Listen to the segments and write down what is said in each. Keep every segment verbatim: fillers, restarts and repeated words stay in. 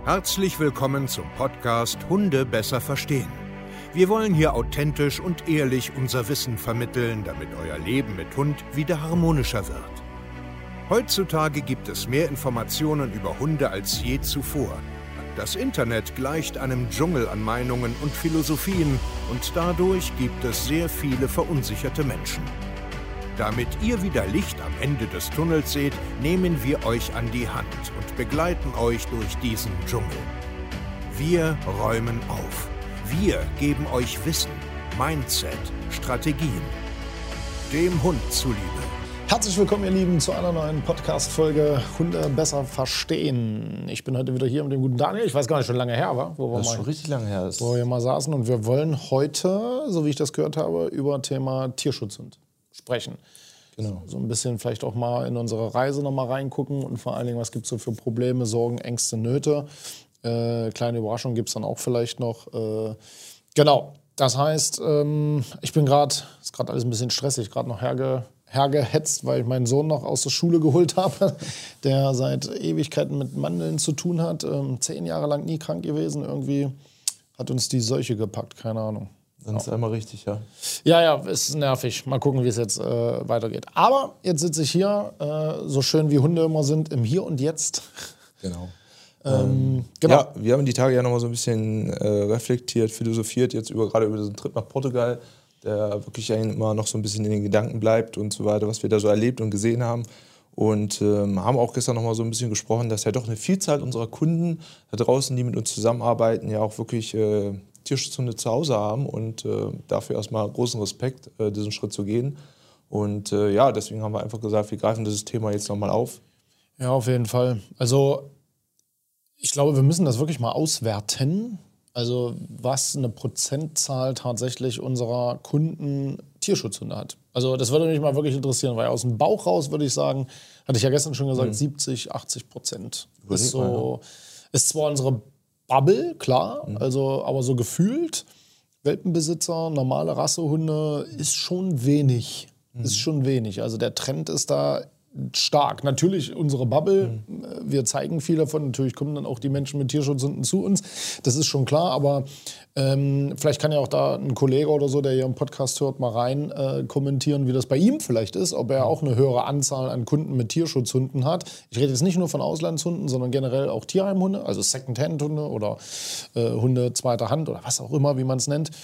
Herzlich willkommen zum Podcast Hunde besser verstehen. Wir wollen hier authentisch und ehrlich unser Wissen vermitteln, damit euer Leben mit Hund wieder harmonischer wird. Heutzutage gibt es mehr Informationen über Hunde als je zuvor. Das Internet gleicht einem Dschungel an Meinungen und Philosophien und dadurch gibt es sehr viele verunsicherte Menschen. Damit ihr wieder Licht am Ende des Tunnels seht, nehmen wir euch an die Hand und begleiten euch durch diesen Dschungel. Wir räumen auf. Wir geben euch Wissen, Mindset, Strategien. Dem Hund zuliebe. Herzlich willkommen, ihr Lieben, zu einer neuen Podcast-Folge Hunde besser verstehen. Ich bin heute wieder hier mit dem guten Daniel. Ich weiß gar nicht, schon lange her war, wo wir das ist mal, schon richtig lange her. Wo wir mal saßen. Und wir wollen heute, so wie ich das gehört habe, über Thema Tierschutzhund sprechen. Genau. So ein bisschen vielleicht auch mal in unsere Reise noch mal reingucken und vor allen Dingen, was gibt es so für Probleme, Sorgen, Ängste, Nöte. Äh, kleine Überraschung gibt es dann auch vielleicht noch. Äh, genau, das heißt, ähm, ich bin gerade, ist gerade alles ein bisschen stressig, gerade noch herge, hergehetzt, weil ich meinen Sohn noch aus der Schule geholt habe, der seit Ewigkeiten mit Mandeln zu tun hat. Ähm, zehn Jahre lang nie krank gewesen, irgendwie hat uns die Seuche gepackt, keine Ahnung. Dann ist einmal richtig, ja. Ja, ja, ist nervig. Mal gucken, wie es jetzt äh, weitergeht. Aber jetzt sitze ich hier, äh, so schön wie Hunde immer sind, im Hier und Jetzt. Genau. ähm, genau. Ja, wir haben die Tage ja noch mal so ein bisschen äh, reflektiert, philosophiert, jetzt über, gerade über diesen Trip nach Portugal, der wirklich immer noch so ein bisschen in den Gedanken bleibt und so weiter, was wir da so erlebt und gesehen haben. Und ähm, haben auch gestern noch mal so ein bisschen gesprochen, dass ja doch eine Vielzahl unserer Kunden da draußen, die mit uns zusammenarbeiten, ja auch wirklich äh, Tierschutzhunde zu Hause haben und äh, dafür erstmal großen Respekt, äh, diesen Schritt zu gehen. Und äh, ja, deswegen haben wir einfach gesagt, wir greifen dieses Thema jetzt nochmal auf. Ja, auf jeden Fall. Also ich glaube, wir müssen das wirklich mal auswerten. Also was eine Prozentzahl tatsächlich unserer Kunden Tierschutzhunde hat. Also das würde mich mal wirklich interessieren, weil aus dem Bauch raus würde ich sagen, hatte ich ja gestern schon gesagt, mhm. siebzig, achtzig Prozent. Ist, so, ist zwar unsere Bubble, klar, mhm. also, aber so gefühlt, Welpenbesitzer, normale Rassehunde, ist schon wenig. Mhm. Ist schon wenig. Also der Trend ist da stark. Natürlich unsere Bubble, mhm. wir zeigen viel davon. Natürlich kommen dann auch die Menschen mit Tierschutzhunden zu uns. Das ist schon klar, aber ähm, vielleicht kann ja auch da ein Kollege oder so, der hier im Podcast hört, mal rein äh, kommentieren, wie das bei ihm vielleicht ist, ob er auch eine höhere Anzahl an Kunden mit Tierschutzhunden hat. Ich rede jetzt nicht nur von Auslandshunden, sondern generell auch Tierheimhunde, also Second-Hand-Hunde oder äh, Hunde zweiter Hand oder was auch immer, wie man es nennt.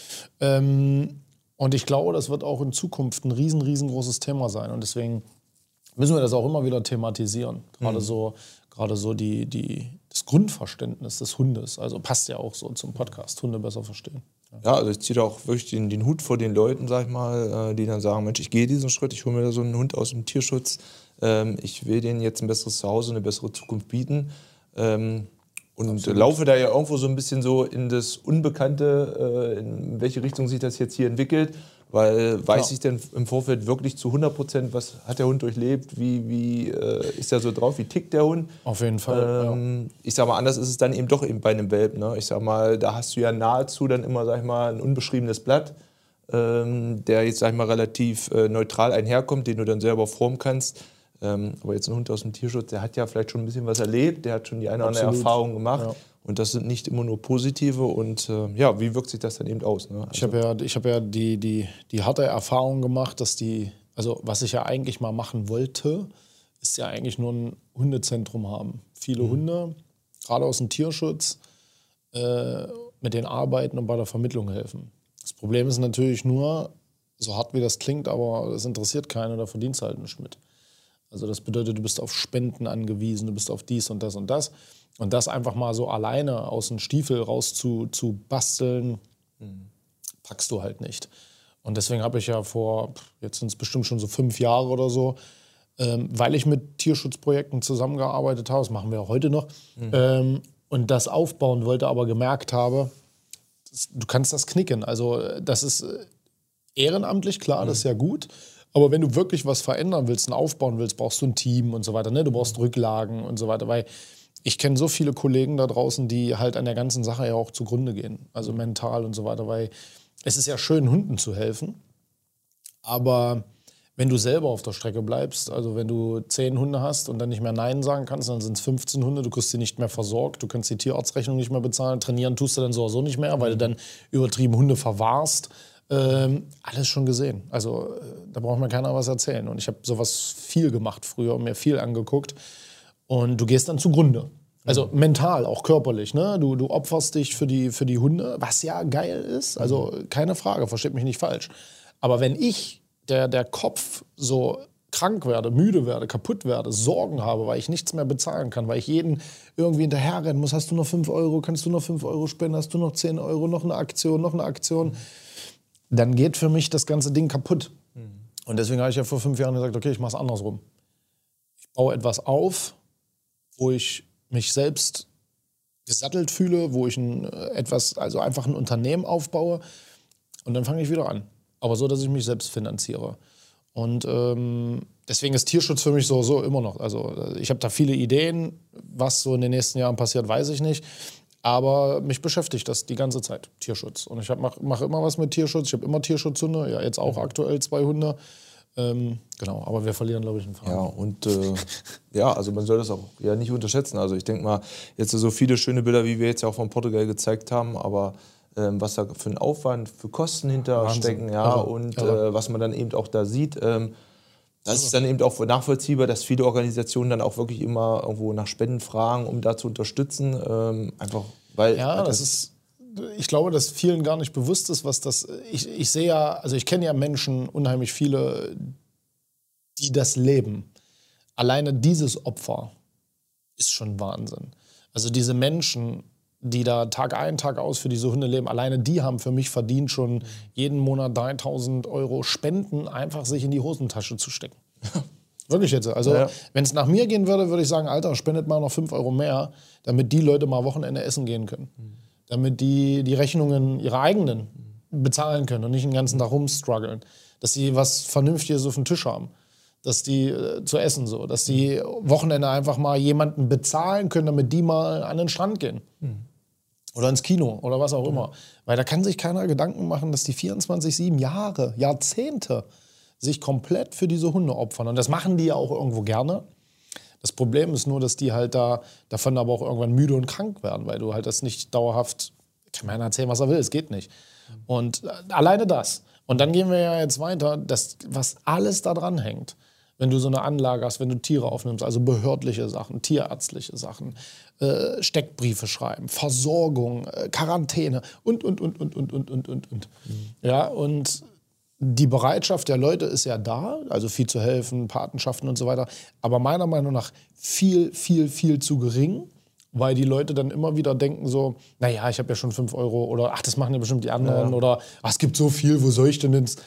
Ähm, und ich glaube, das wird auch in Zukunft ein riesen, riesengroßes Thema sein. Und deswegen müssen wir das auch immer wieder thematisieren. Gerade mhm. so, gerade so die, die, das Grundverständnis des Hundes. Also passt ja auch so zum Podcast, Hunde besser verstehen. Ja, ja, also ich ziehe da auch wirklich den, den Hut vor den Leuten, sag ich mal, die dann sagen, Mensch, ich gehe diesen Schritt, ich hole mir da so einen Hund aus dem Tierschutz. Ähm, ich will denen jetzt ein besseres Zuhause, eine bessere Zukunft bieten. Ähm, und Absolut. laufe da ja irgendwo so ein bisschen so in das Unbekannte, äh, in welche Richtung sich das jetzt hier entwickelt. Weil weiß ja. ich denn im Vorfeld wirklich zu hundert Prozent, was hat der Hund durchlebt, wie, wie äh, ist er so drauf, wie tickt der Hund? Auf jeden Fall, ähm, ja. Ich sag mal, anders ist es dann eben doch eben bei einem Welpen. Ne? Ich sag mal, da hast du ja nahezu dann immer, sag ich mal, ein unbeschriebenes Blatt, ähm, der jetzt, sag ich mal, relativ äh, neutral einherkommt, den du dann selber formen kannst. Ähm, aber jetzt ein Hund aus dem Tierschutz, der hat ja vielleicht schon ein bisschen was erlebt, der hat schon die eine oder andere Erfahrung gemacht. Ja. Und das sind nicht immer nur positive. Und äh, ja, wie wirkt sich das dann eben aus? Ne? Also ich habe ja, ich hab ja die, die, die harte Erfahrung gemacht, dass die, also was ich ja eigentlich mal machen wollte, ist ja eigentlich nur ein Hundezentrum haben. Viele mhm. Hunde, gerade aus dem Tierschutz, äh, mit denen arbeiten und bei der Vermittlung helfen. Das Problem ist natürlich nur, so hart wie das klingt, aber das interessiert keinen, da verdienst du halt nichts mit. Also das bedeutet, du bist auf Spenden angewiesen, du bist auf dies und das und das. Und das einfach mal so alleine aus dem Stiefel raus zu, zu basteln, mhm. packst du halt nicht. Und deswegen habe ich ja vor, jetzt sind es bestimmt schon so fünf Jahre oder so, ähm, weil ich mit Tierschutzprojekten zusammengearbeitet habe, das machen wir auch heute noch, mhm. ähm, und das aufbauen wollte, aber gemerkt habe, das, du kannst das knicken. Also das ist ehrenamtlich, klar, mhm. das ist ja gut. Aber wenn du wirklich was verändern willst und aufbauen willst, brauchst du ein Team und so weiter. Ne? Du brauchst Rücklagen und so weiter, weil ich kenne so viele Kollegen da draußen, die halt an der ganzen Sache ja auch zugrunde gehen. Also mental und so weiter, weil es ist ja schön, Hunden zu helfen. Aber wenn du selber auf der Strecke bleibst, also wenn du zehn Hunde hast und dann nicht mehr Nein sagen kannst, dann sind es fünfzehn Hunde, du kriegst sie nicht mehr versorgt, du kannst die Tierarztrechnung nicht mehr bezahlen, trainieren tust du dann sowieso nicht mehr, weil du dann übertrieben Hunde verwahrst. Ähm, alles schon gesehen. Also äh, da braucht mir keiner was erzählen. Und ich habe sowas viel gemacht früher, mir viel angeguckt. Und du gehst dann zugrunde. Also mhm. mental, auch körperlich. Ne? Du, du opferst dich für die, für die Hunde, was ja geil ist. Also keine Frage, versteht mich nicht falsch. Aber wenn ich, der, der Kopf, so krank werde, müde werde, kaputt werde, Sorgen habe, weil ich nichts mehr bezahlen kann, weil ich jeden irgendwie hinterherrennen muss, hast du noch fünf Euro, kannst du noch fünf Euro spenden, hast du noch zehn Euro, noch eine Aktion, noch eine Aktion, dann geht für mich das ganze Ding kaputt. Mhm. Und deswegen habe ich ja vor fünf Jahren gesagt, okay, ich mache es andersrum. Ich baue etwas auf, wo ich mich selbst gesattelt fühle, wo ich ein, etwas, also einfach ein Unternehmen aufbaue und dann fange ich wieder an. Aber so, dass ich mich selbst finanziere. Und ähm, deswegen ist Tierschutz für mich so, so immer noch. Also ich habe da viele Ideen, was so in den nächsten Jahren passiert, weiß ich nicht. Aber mich beschäftigt das die ganze Zeit, Tierschutz. Und ich mache mach immer was mit Tierschutz. Ich habe immer Tierschutzhunde, ja jetzt auch aktuell zwei Hunde. Ähm, genau, aber wir verlieren, glaube ich, einen Faden. Ja, und äh, ja, also man soll das auch ja nicht unterschätzen. Also ich denke mal, jetzt so viele schöne Bilder, wie wir jetzt ja auch von Portugal gezeigt haben, aber ähm, was da für einen Aufwand, für Kosten hinterstecken, ja, Irre. und Irre. Äh, was man dann eben auch da sieht, ähm, das Irre. Ist dann eben auch nachvollziehbar, dass viele Organisationen dann auch wirklich immer irgendwo nach Spenden fragen, um da zu unterstützen. Ähm, einfach, weil ja, das, das ist... Ich glaube, dass vielen gar nicht bewusst ist, was das. Ich, ich sehe ja, also ich kenne ja Menschen, unheimlich viele, die das leben. Alleine dieses Opfer ist schon Wahnsinn. Also diese Menschen, die da Tag ein, Tag aus für diese Hunde leben, alleine die haben für mich verdient, schon jeden Monat dreitausend Euro Spenden einfach sich in die Hosentasche zu stecken. Wirklich jetzt. Also ja. Wenn es nach mir gehen würde, würde ich sagen, Alter, spendet mal noch fünf Euro mehr, damit die Leute mal Wochenende essen gehen können. Mhm. Damit die die Rechnungen ihre eigenen bezahlen können und nicht den ganzen Tag rumstruggeln. Dass die was Vernünftiges auf dem Tisch haben. Dass die äh, zu essen so. Dass die Wochenende einfach mal jemanden bezahlen können, damit die mal an den Strand gehen. Mhm. Oder ins Kino oder was auch immer. Mhm. Weil da kann sich keiner Gedanken machen, dass die vierundzwanzig sieben Jahre, Jahrzehnte sich komplett für diese Hunde opfern. Und das machen die ja auch irgendwo gerne. Das Problem ist nur, dass die halt da davon aber auch irgendwann müde und krank werden, weil du halt das nicht dauerhaft, kann man erzählen, was er will, es geht nicht. Und alleine das. Und dann gehen wir ja jetzt weiter, das, was alles da dran hängt. Wenn du so eine Anlage hast, wenn du Tiere aufnimmst, also behördliche Sachen, tierärztliche Sachen, äh, Steckbriefe schreiben, Versorgung, äh, Quarantäne und, und, und, und, und, und, und, und, und. Mhm. Ja, und die Bereitschaft der Leute ist ja da, also viel zu helfen, Patenschaften und so weiter, aber meiner Meinung nach viel, viel, viel zu gering, weil die Leute dann immer wieder denken so, naja, ich habe ja schon fünf Euro oder ach, das machen ja bestimmt die anderen ja. oder ach, es gibt so viel, wo soll ich denn ins...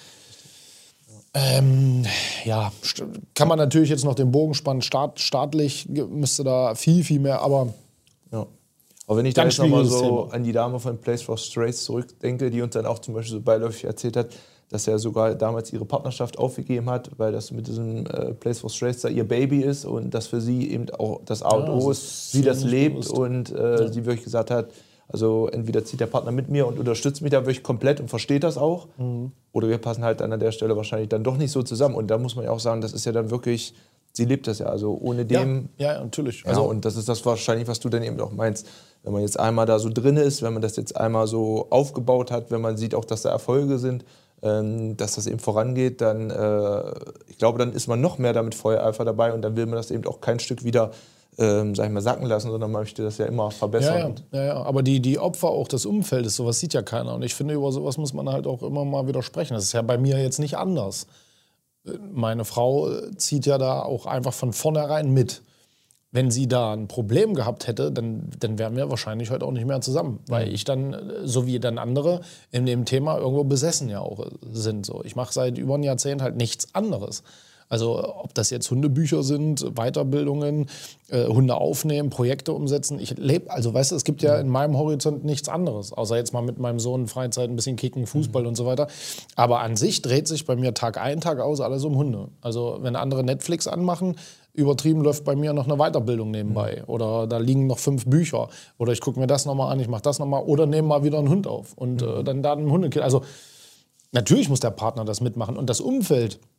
Ähm, ja, kann man natürlich jetzt noch den Bogen spannen, Staat, staatlich müsste da viel, viel mehr, aber... Ja. Aber wenn ich da jetzt nochmal so Thema. an die Dame von Place for Strays zurückdenke, die uns dann auch zum Beispiel so beiläufig erzählt hat, dass er sogar damals ihre Partnerschaft aufgegeben hat, weil das mit diesem äh, Place for Strays da ihr Baby ist und das für sie eben auch das A und O ist, sie das lebt bewusst. und äh, ja. sie wirklich gesagt hat, also entweder zieht der Partner mit mir und unterstützt mich da wirklich komplett und versteht das auch, mhm. oder wir passen halt an der Stelle wahrscheinlich dann doch nicht so zusammen. Und da muss man ja auch sagen, das ist ja dann wirklich, sie lebt das ja, also ohne dem... Ja, ja natürlich. Ja, also, und das ist das wahrscheinlich, was du dann eben auch meinst, wenn man jetzt einmal da so drin ist, wenn man das jetzt einmal so aufgebaut hat, wenn man sieht auch, dass da Erfolge sind, dass das eben vorangeht, dann, äh, ich glaube, dann ist man noch mehr damit Feuereifer dabei und dann will man das eben auch kein Stück wieder, ähm, sag ich mal, sacken lassen, sondern man möchte das ja immer verbessern. Ja, ja, ja, ja. Aber die, die Opfer auch des Umfeldes, sowas sieht ja keiner. Und ich finde, über sowas muss man halt auch immer mal wieder sprechen. Das ist ja bei mir jetzt nicht anders. Meine Frau zieht ja da auch einfach von vornherein mit. Wenn sie da ein Problem gehabt hätte, dann, dann wären wir wahrscheinlich heute auch nicht mehr zusammen. Weil ich dann, so wie dann andere, in dem Thema irgendwo besessen ja auch sind. So. Ich mache seit über einem Jahrzehnt halt nichts anderes. Also ob das jetzt Hundebücher sind, Weiterbildungen, äh, Hunde aufnehmen, Projekte umsetzen. Ich lebe, also weißt du, es gibt ja in meinem Horizont nichts anderes. Außer jetzt mal mit meinem Sohn Freizeit ein bisschen kicken, Fußball mhm. und so weiter. Aber an sich dreht sich bei mir Tag ein, Tag aus alles um Hunde. Also wenn andere Netflix anmachen, übertrieben läuft bei mir noch eine Weiterbildung nebenbei. Mhm. Oder da liegen noch fünf Bücher. Oder ich gucke mir das nochmal an, ich mache das nochmal. Oder nehme mal wieder einen Hund auf. Und mhm. äh, dann da ein Hundekind. Also natürlich muss der Partner das mitmachen. Und das Umfeld,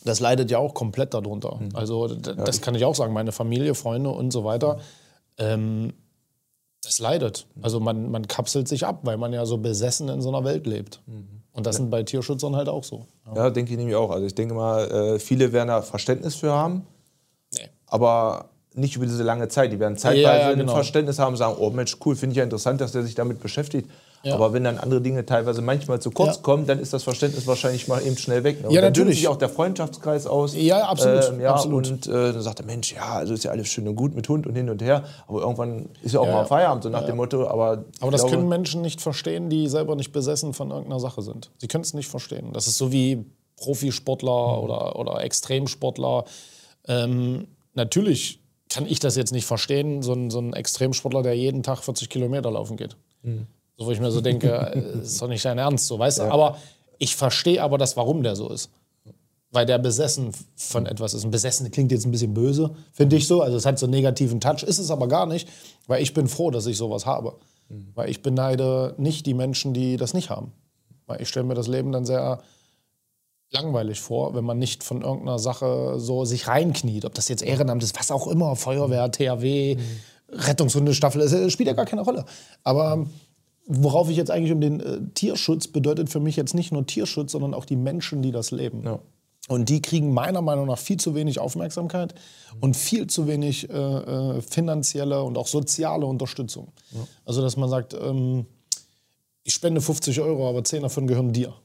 das leidet ja auch komplett darunter. Mhm. Also d- das kann ich auch sagen, meine Familie, Freunde und so weiter, ähm, das leidet. Also man, man kapselt sich ab, weil man ja so besessen in so einer Welt lebt. Mhm. Und das ja. sind bei Tierschützern halt auch so. Ja, ja denke ich nämlich auch. Also ich denke mal, äh, viele werden da Verständnis für haben, nee. aber nicht über diese lange Zeit. Die werden zeitweise ja, ja, genau. ein Verständnis haben und sagen, oh Mensch, cool, finde ich ja interessant, dass der sich damit beschäftigt. Ja. Aber wenn dann andere Dinge teilweise manchmal zu kurz ja. kommen, dann ist das Verständnis wahrscheinlich mal eben schnell weg. Ne? Und ja, dann natürlich. dünnt sich auch der Freundschaftskreis aus. Ja, absolut. Ähm, ja, absolut. Und äh, dann sagt der Mensch, ja, also ist ja alles schön und gut mit Hund und hin und her. Aber irgendwann ist ja auch ja, mal Feierabend, so nach ja. dem Motto. Aber, aber das glaube, können Menschen nicht verstehen, die selber nicht besessen von irgendeiner Sache sind. Sie können es nicht verstehen. Das ist so wie Profisportler mhm. oder, oder Extremsportler. Ähm, natürlich kann ich das jetzt nicht verstehen, so ein, so ein Extremsportler, der jeden Tag vierzig Kilometer laufen geht. Mhm. So, wo ich mir so denke, ist doch nicht dein Ernst, so, weißt du? Ja. Aber ich verstehe aber das, warum der so ist. Weil der besessen von etwas ist. Ein Besessen klingt jetzt ein bisschen böse, finde ich so. Also es hat so einen negativen Touch, ist es aber gar nicht, weil ich bin froh, dass ich sowas habe. Mhm. Weil ich beneide nicht die Menschen, die das nicht haben. Weil ich stelle mir das Leben dann sehr langweilig vor, wenn man nicht von irgendeiner Sache so sich reinkniet. Ob das jetzt Ehrenamt ist, was auch immer, Feuerwehr, T H W, mhm. Rettungshundestaffel, das spielt ja gar keine Rolle. Aber worauf ich jetzt eigentlich um den äh, Tierschutz bedeutet für mich jetzt nicht nur Tierschutz, sondern auch die Menschen, die das leben. Ja. Und die kriegen meiner Meinung nach viel zu wenig Aufmerksamkeit und viel zu wenig äh, äh, finanzielle und auch soziale Unterstützung. Ja. Also dass man sagt, ähm, ich spende fünfzig Euro, aber zehn davon gehören dir.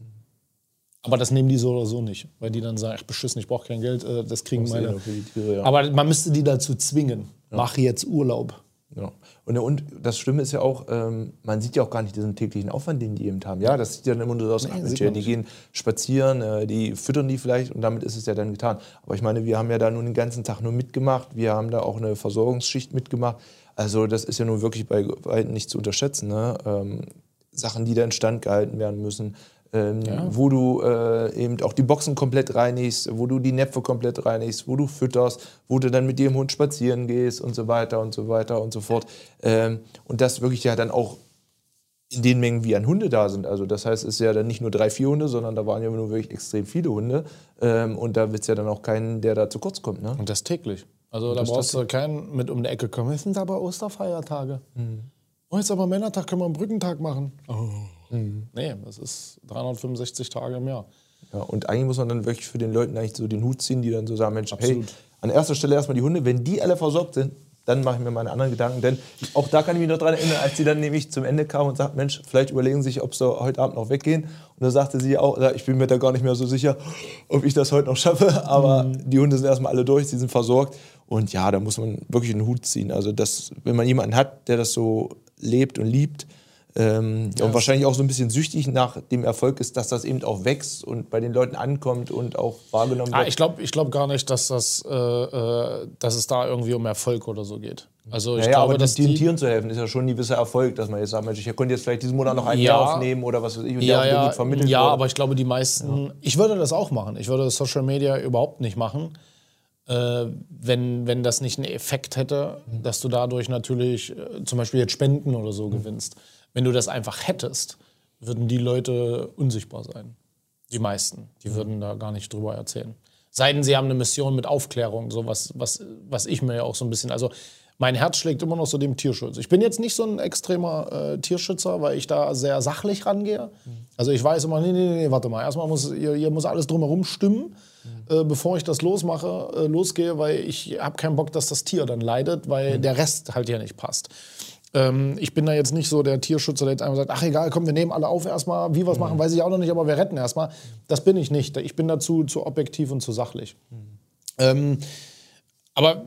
Aber das nehmen die so oder so nicht, weil die dann sagen, ach beschissen, ich brauche kein Geld, äh, das kriegen meine. Tiere, ja. Aber man müsste die dazu zwingen, ja. mach jetzt Urlaub. Ja. Und, und das Schlimme ist ja auch, ähm, man sieht ja auch gar nicht diesen täglichen Aufwand, den die eben haben. Ja, das sieht ja dann immer nur so aus, nee, ach, die gehen spazieren, äh, die füttern die vielleicht und damit ist es ja dann getan. Aber ich meine, wir haben ja da nun den ganzen Tag nur mitgemacht, wir haben da auch eine Versorgungsschicht mitgemacht. Also das ist ja nun wirklich bei weitem nicht zu unterschätzen. Ne? Ähm, Sachen, die da instand gehalten werden müssen. Ähm, ja. Wo du äh, eben auch die Boxen komplett reinigst, wo du die Näpfe komplett reinigst, wo du fütterst, wo du dann mit dem Hund spazieren gehst und so weiter und so weiter und so fort. Ähm, und das wirklich ja dann auch in den Mengen, wie an Hunde da sind. Also das heißt, es ist ja dann nicht nur drei, vier Hunde, sondern da waren ja nur wirklich extrem viele Hunde. Ähm, und da wird es ja dann auch keinen, der da zu kurz kommt. Ne? Und das täglich. Also und da brauchst du keinen mit um die Ecke kommen. Es sind aber Osterfeiertage. Mhm. Oh, jetzt aber Männertag, können wir einen Brückentag machen. Oh. Mhm. Nee, das ist dreihundertfünfundsechzig Tage im Jahr. Ja, und eigentlich muss man dann wirklich für den Leuten eigentlich so den Hut ziehen, die dann so sagen, Mensch, Absolut. hey, an erster Stelle erstmal die Hunde, wenn die alle versorgt sind, dann mache ich mir meine anderen Gedanken. Denn auch da kann ich mich noch dran erinnern, als sie dann nämlich zum Ende kam und sagt, Mensch, vielleicht überlegen Sie sich, ob Sie heute Abend noch weggehen. Und da sagte sie auch, ich bin mir da gar nicht mehr so sicher, ob ich das heute noch schaffe. Aber mhm. die Hunde sind erstmal alle durch, sie sind versorgt. Und ja, da muss man wirklich einen Hut ziehen. Also das, wenn man jemanden hat, der das so lebt und liebt, Ähm, ja, und wahrscheinlich auch so ein bisschen süchtig nach dem Erfolg ist, dass das eben auch wächst und bei den Leuten ankommt und auch wahrgenommen wird. Ah, ich glaube ich glaub gar nicht, dass, das, äh, äh, dass es da irgendwie um Erfolg oder so geht. Also ich naja, glaube, aber dass den die Tieren zu helfen, ist ja schon ein gewisser Erfolg, dass man jetzt sagt, Mensch, ich konnte jetzt vielleicht diesen Monat noch ein ja, Jahr aufnehmen oder was weiß ich und ja, der auch ja, gut vermittelt Ja, wurde. aber ich glaube, die meisten, ja. ich würde das auch machen. Ich würde Social Media überhaupt nicht machen, äh, wenn, wenn das nicht einen Effekt hätte, mhm. dass du dadurch natürlich äh, zum Beispiel jetzt Spenden oder so mhm. gewinnst. Wenn du das einfach hättest, würden die Leute unsichtbar sein. Die meisten. Die würden da gar nicht drüber erzählen. Sei denn, sie haben eine Mission mit Aufklärung, so was, was, was ich mir ja auch so ein bisschen... Also mein Herz schlägt immer noch so dem Tierschutz. Ich bin jetzt nicht so ein extremer äh, Tierschützer, weil ich da sehr sachlich rangehe. Also ich weiß immer, nee, nee, nee, warte mal. Erstmal muss hier, hier muss alles drumherum stimmen, mhm. äh, bevor ich das losmache, äh, losgehe, weil ich habe keinen Bock, dass das Tier dann leidet, weil mhm. der Rest halt ja nicht passt. Ich bin da jetzt nicht so der Tierschützer, der jetzt einfach sagt, ach egal, komm, wir nehmen alle auf erstmal, wie wir es mhm. machen, weiß ich auch noch nicht, aber wir retten erstmal. Das bin ich nicht. Ich bin dazu zu objektiv und zu sachlich. Mhm. Ähm, aber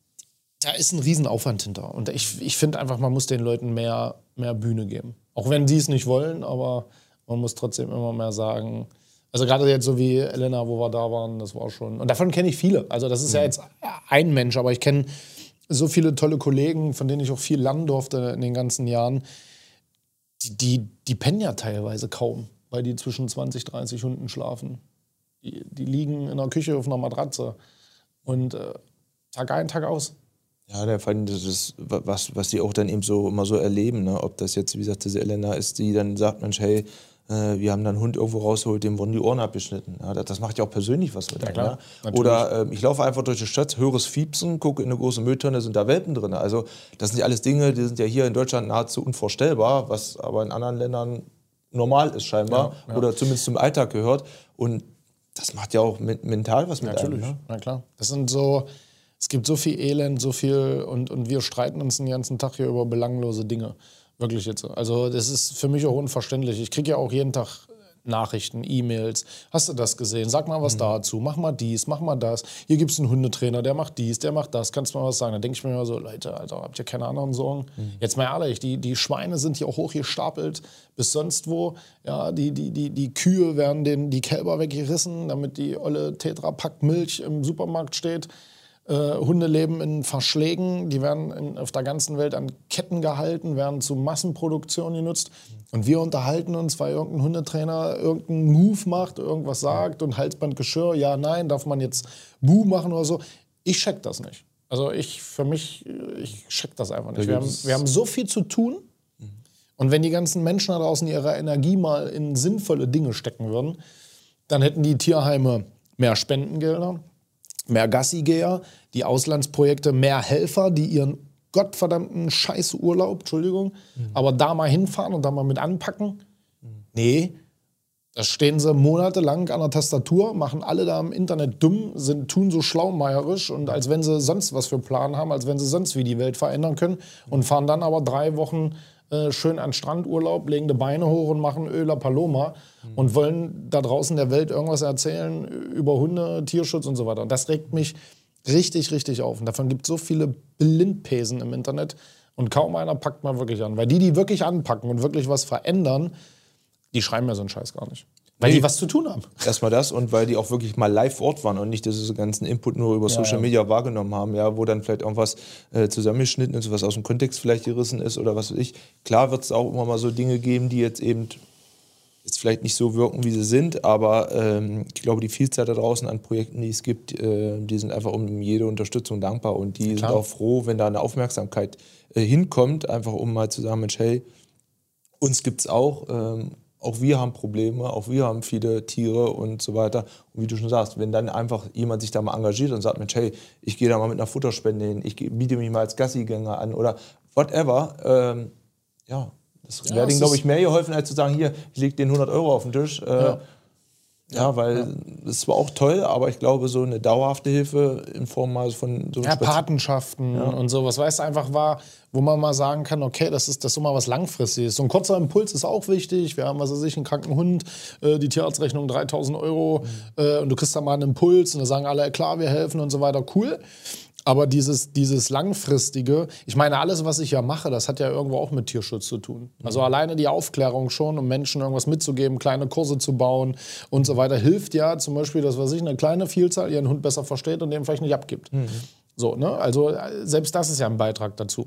da ist ein Riesenaufwand hinter. Und ich, ich finde einfach, man muss den Leuten mehr, mehr Bühne geben. Auch wenn die es nicht wollen, aber man muss trotzdem immer mehr sagen. Also gerade jetzt so wie Elena, wo wir da waren, das war schon... Und davon kenne ich viele. Also das ist mhm. ja jetzt ein Mensch, aber ich kenne... so viele tolle Kollegen, von denen ich auch viel lernen durfte in den ganzen Jahren, die, die, die pennen ja teilweise kaum, weil die zwischen zwanzig, dreißig Hunden schlafen. Die, die liegen in der Küche auf einer Matratze und äh, Tag ein, Tag aus. Ja, der Fall, das ist was, was die auch dann eben so immer so erleben, ne? Ob das jetzt, wie gesagt, diese Elena ist, die dann sagt, Mensch, hey, äh, wir haben dann einen Hund irgendwo rausgeholt, dem wurden die Ohren abgeschnitten. Ja, das, das macht ja auch persönlich was mit Ja, einem. klar, Ja? Oder äh, ich laufe einfach durch die Stadt, höre es Fiepsen, gucke in eine große Mülltonne, sind da Welpen drin. Also das sind ja alles Dinge, die sind ja hier in Deutschland nahezu unvorstellbar, was aber in anderen Ländern normal ist scheinbar Ja, ja. oder zumindest zum Alltag gehört. Und das macht ja auch mit, mental was mit Natürlich, einem. Ne? na klar. Das sind so, es gibt so viel Elend, so viel und, und wir streiten uns den ganzen Tag hier über belanglose Dinge. Wirklich jetzt. Also das ist für mich auch unverständlich. Ich kriege ja auch jeden Tag Nachrichten, E-Mails. Hast du das gesehen? Sag mal was mhm. dazu. Mach mal dies, mach mal das. Hier gibt es einen Hundetrainer, der macht dies, der macht das. Kannst du mal was sagen? Da denke ich mir immer so, Leute, Alter, habt ihr keine anderen Sorgen? Mhm. Jetzt mal ehrlich, die, die Schweine sind hier auch hochgestapelt bis sonst wo. Ja, die, die, die, die Kühe werden den, die Kälber weggerissen, damit die olle Tetra-Pack Milch im Supermarkt steht. Äh, Hunde leben in Verschlägen, die werden in, auf der ganzen Welt an Ketten gehalten, werden zu Massenproduktion genutzt. Und wir unterhalten uns, weil irgendein Hundetrainer irgendeinen Move macht, irgendwas sagt und Halsbandgeschirr, ja, nein, darf man jetzt Buh machen oder so. Ich check das nicht. Also ich, für mich, ich check das einfach nicht. Wir haben, wir haben so viel zu tun. Und wenn die ganzen Menschen da draußen ihre Energie mal in sinnvolle Dinge stecken würden, dann hätten die Tierheime mehr Spendengelder, mehr Gassigeher, die Auslandsprojekte mehr Helfer, die ihren gottverdammten Scheißurlaub, Entschuldigung, mhm. aber da mal hinfahren und da mal mit anpacken. Mhm. Nee, da stehen sie monatelang an der Tastatur, machen alle da im Internet dumm, sind, tun so schlaumeierisch und als wenn sie sonst was für Plan haben, als wenn sie sonst wie die Welt verändern können und fahren dann aber drei Wochen äh, schön an Strandurlaub, legen die Beine hoch und machen Öla Paloma mhm. und wollen da draußen der Welt irgendwas erzählen über Hunde, Tierschutz und so weiter. Und das regt mich richtig, richtig auf. Und davon gibt es so viele Blindpesen im Internet und kaum einer packt mal wirklich an. Weil die, die wirklich anpacken und wirklich was verändern, die schreiben mir so einen Scheiß gar nicht. Weil nee. die was zu tun haben. Erstmal das und weil die auch wirklich mal live vor Ort waren und nicht diese ganzen Input nur über ja, Social ja. Media wahrgenommen haben, ja, wo dann vielleicht irgendwas äh, zusammengeschnitten ist, was aus dem Kontext vielleicht gerissen ist oder was weiß ich. Klar wird es auch immer mal so Dinge geben, die jetzt eben jetzt vielleicht nicht so wirken, wie sie sind, aber ähm, ich glaube, die Vielzahl da draußen an Projekten, die es gibt, äh, die sind einfach um jede Unterstützung dankbar und die Klar. sind auch froh, wenn da eine Aufmerksamkeit äh, hinkommt, einfach um mal zu sagen, Mensch, hey, uns gibt's auch, ähm, auch wir haben Probleme, auch wir haben viele Tiere und so weiter. Und wie du schon sagst, wenn dann einfach jemand sich da mal engagiert und sagt, Mensch, hey, ich gehe da mal mit einer Futterspende hin, ich biete mich mal als Gassigänger an oder whatever, ähm, ja, das ja, wäre denen, glaube ich, mehr geholfen, als zu sagen, hier, ich lege den hundert Euro auf den Tisch. Äh, ja. ja, weil ja. das war auch toll, aber ich glaube, so eine dauerhafte Hilfe in Form mal von so ja, Patenschaften ja. und sowas, weißt du, einfach war, wo man mal sagen kann, okay, das ist das ist mal was Langfristiges. So ein kurzer Impuls ist auch wichtig. Wir haben, was weiß ich, einen kranken Hund, äh, die Tierarztrechnung dreitausend Euro mhm. äh, und du kriegst da mal einen Impuls und da sagen alle, klar, wir helfen und so weiter, cool. Aber dieses, dieses langfristige, ich meine, alles, was ich ja mache, das hat ja irgendwo auch mit Tierschutz zu tun. Also mhm. alleine die Aufklärung schon, um Menschen irgendwas mitzugeben, kleine Kurse zu bauen und so weiter, hilft ja zum Beispiel, dass was ich, eine kleine Vielzahl ihren Hund besser versteht und dem vielleicht nicht abgibt. Mhm. So, ne? Also selbst das ist ja ein Beitrag dazu.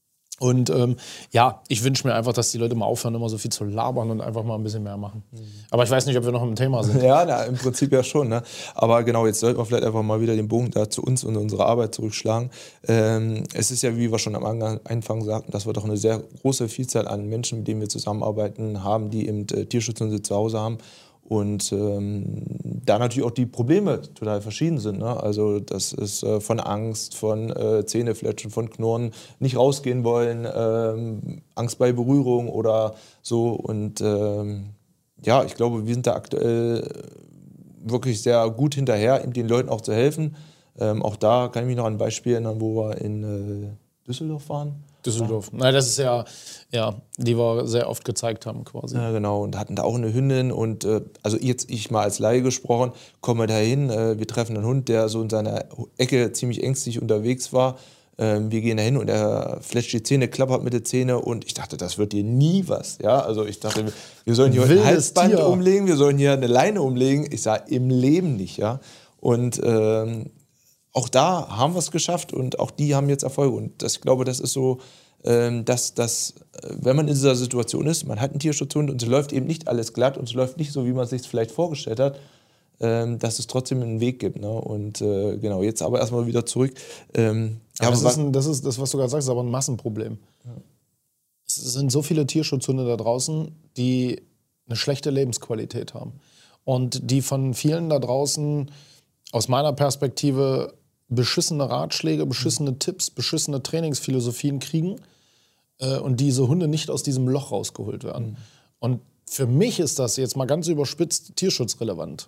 Und ähm, ja, ich wünsche mir einfach, dass die Leute mal aufhören, immer so viel zu labern und einfach mal ein bisschen mehr machen. Mhm. Aber ich weiß nicht, ob wir noch im Thema sind. Ja, na, im Prinzip ja schon. Ne? Aber genau, jetzt sollten wir vielleicht einfach mal wieder den Bogen da zu uns und unserer Arbeit zurückschlagen. Ähm, es ist ja, wie wir schon am Anfang sagten, dass wir doch eine sehr große Vielzahl an Menschen, mit denen wir zusammenarbeiten, haben, die eben äh, Tierschutzhunde zu Hause haben. Und ähm, da natürlich auch die Probleme total verschieden sind. Ne? Also das ist äh, von Angst, von äh, Zähnefletschen, von Knurren, nicht rausgehen wollen, ähm, Angst bei Berührung oder so. Und ähm, ja, ich glaube, wir sind da aktuell wirklich sehr gut hinterher, den Leuten auch zu helfen. Ähm, auch da kann ich mich noch an ein Beispiel erinnern, wo wir in äh, Düsseldorf waren. Düsseldorf. Ja. Nein, das ist ja, ja, die wir sehr oft gezeigt haben quasi. Ja, genau. Und hatten da auch eine Hündin und äh, also jetzt ich mal als Laie gesprochen, kommen wir da hin, äh, wir treffen einen Hund, der so in seiner Ecke ziemlich ängstlich unterwegs war. Ähm, wir gehen da hin und er fletscht die Zähne, klappert mit den Zähnen und ich dachte, das wird dir nie was. Ja, also ich dachte, wir sollen hier ein Halsband Tier. umlegen, wir sollen hier eine Leine umlegen. Ich sage, im Leben nicht, ja. Und ähm, auch da haben wir es geschafft und auch die haben jetzt Erfolge. Und das, ich glaube, das ist so, ähm, dass, dass, wenn man in dieser Situation ist, man hat einen Tierschutzhund und es läuft eben nicht alles glatt und es läuft nicht so, wie man es sich vielleicht vorgestellt hat, ähm, dass es trotzdem einen Weg gibt. Ne? Und äh, genau, jetzt aber erstmal wieder zurück. Ähm, ja, das, ist ein, das ist das, was du gerade sagst, ist aber ein Massenproblem. Ja. Es sind so viele Tierschutzhunde da draußen, die eine schlechte Lebensqualität haben. Und die von vielen da draußen aus meiner Perspektive beschissene Ratschläge, beschissene Tipps, beschissene Trainingsphilosophien kriegen äh, und diese Hunde nicht aus diesem Loch rausgeholt werden. Mhm. Und für mich ist das jetzt mal ganz überspitzt tierschutzrelevant.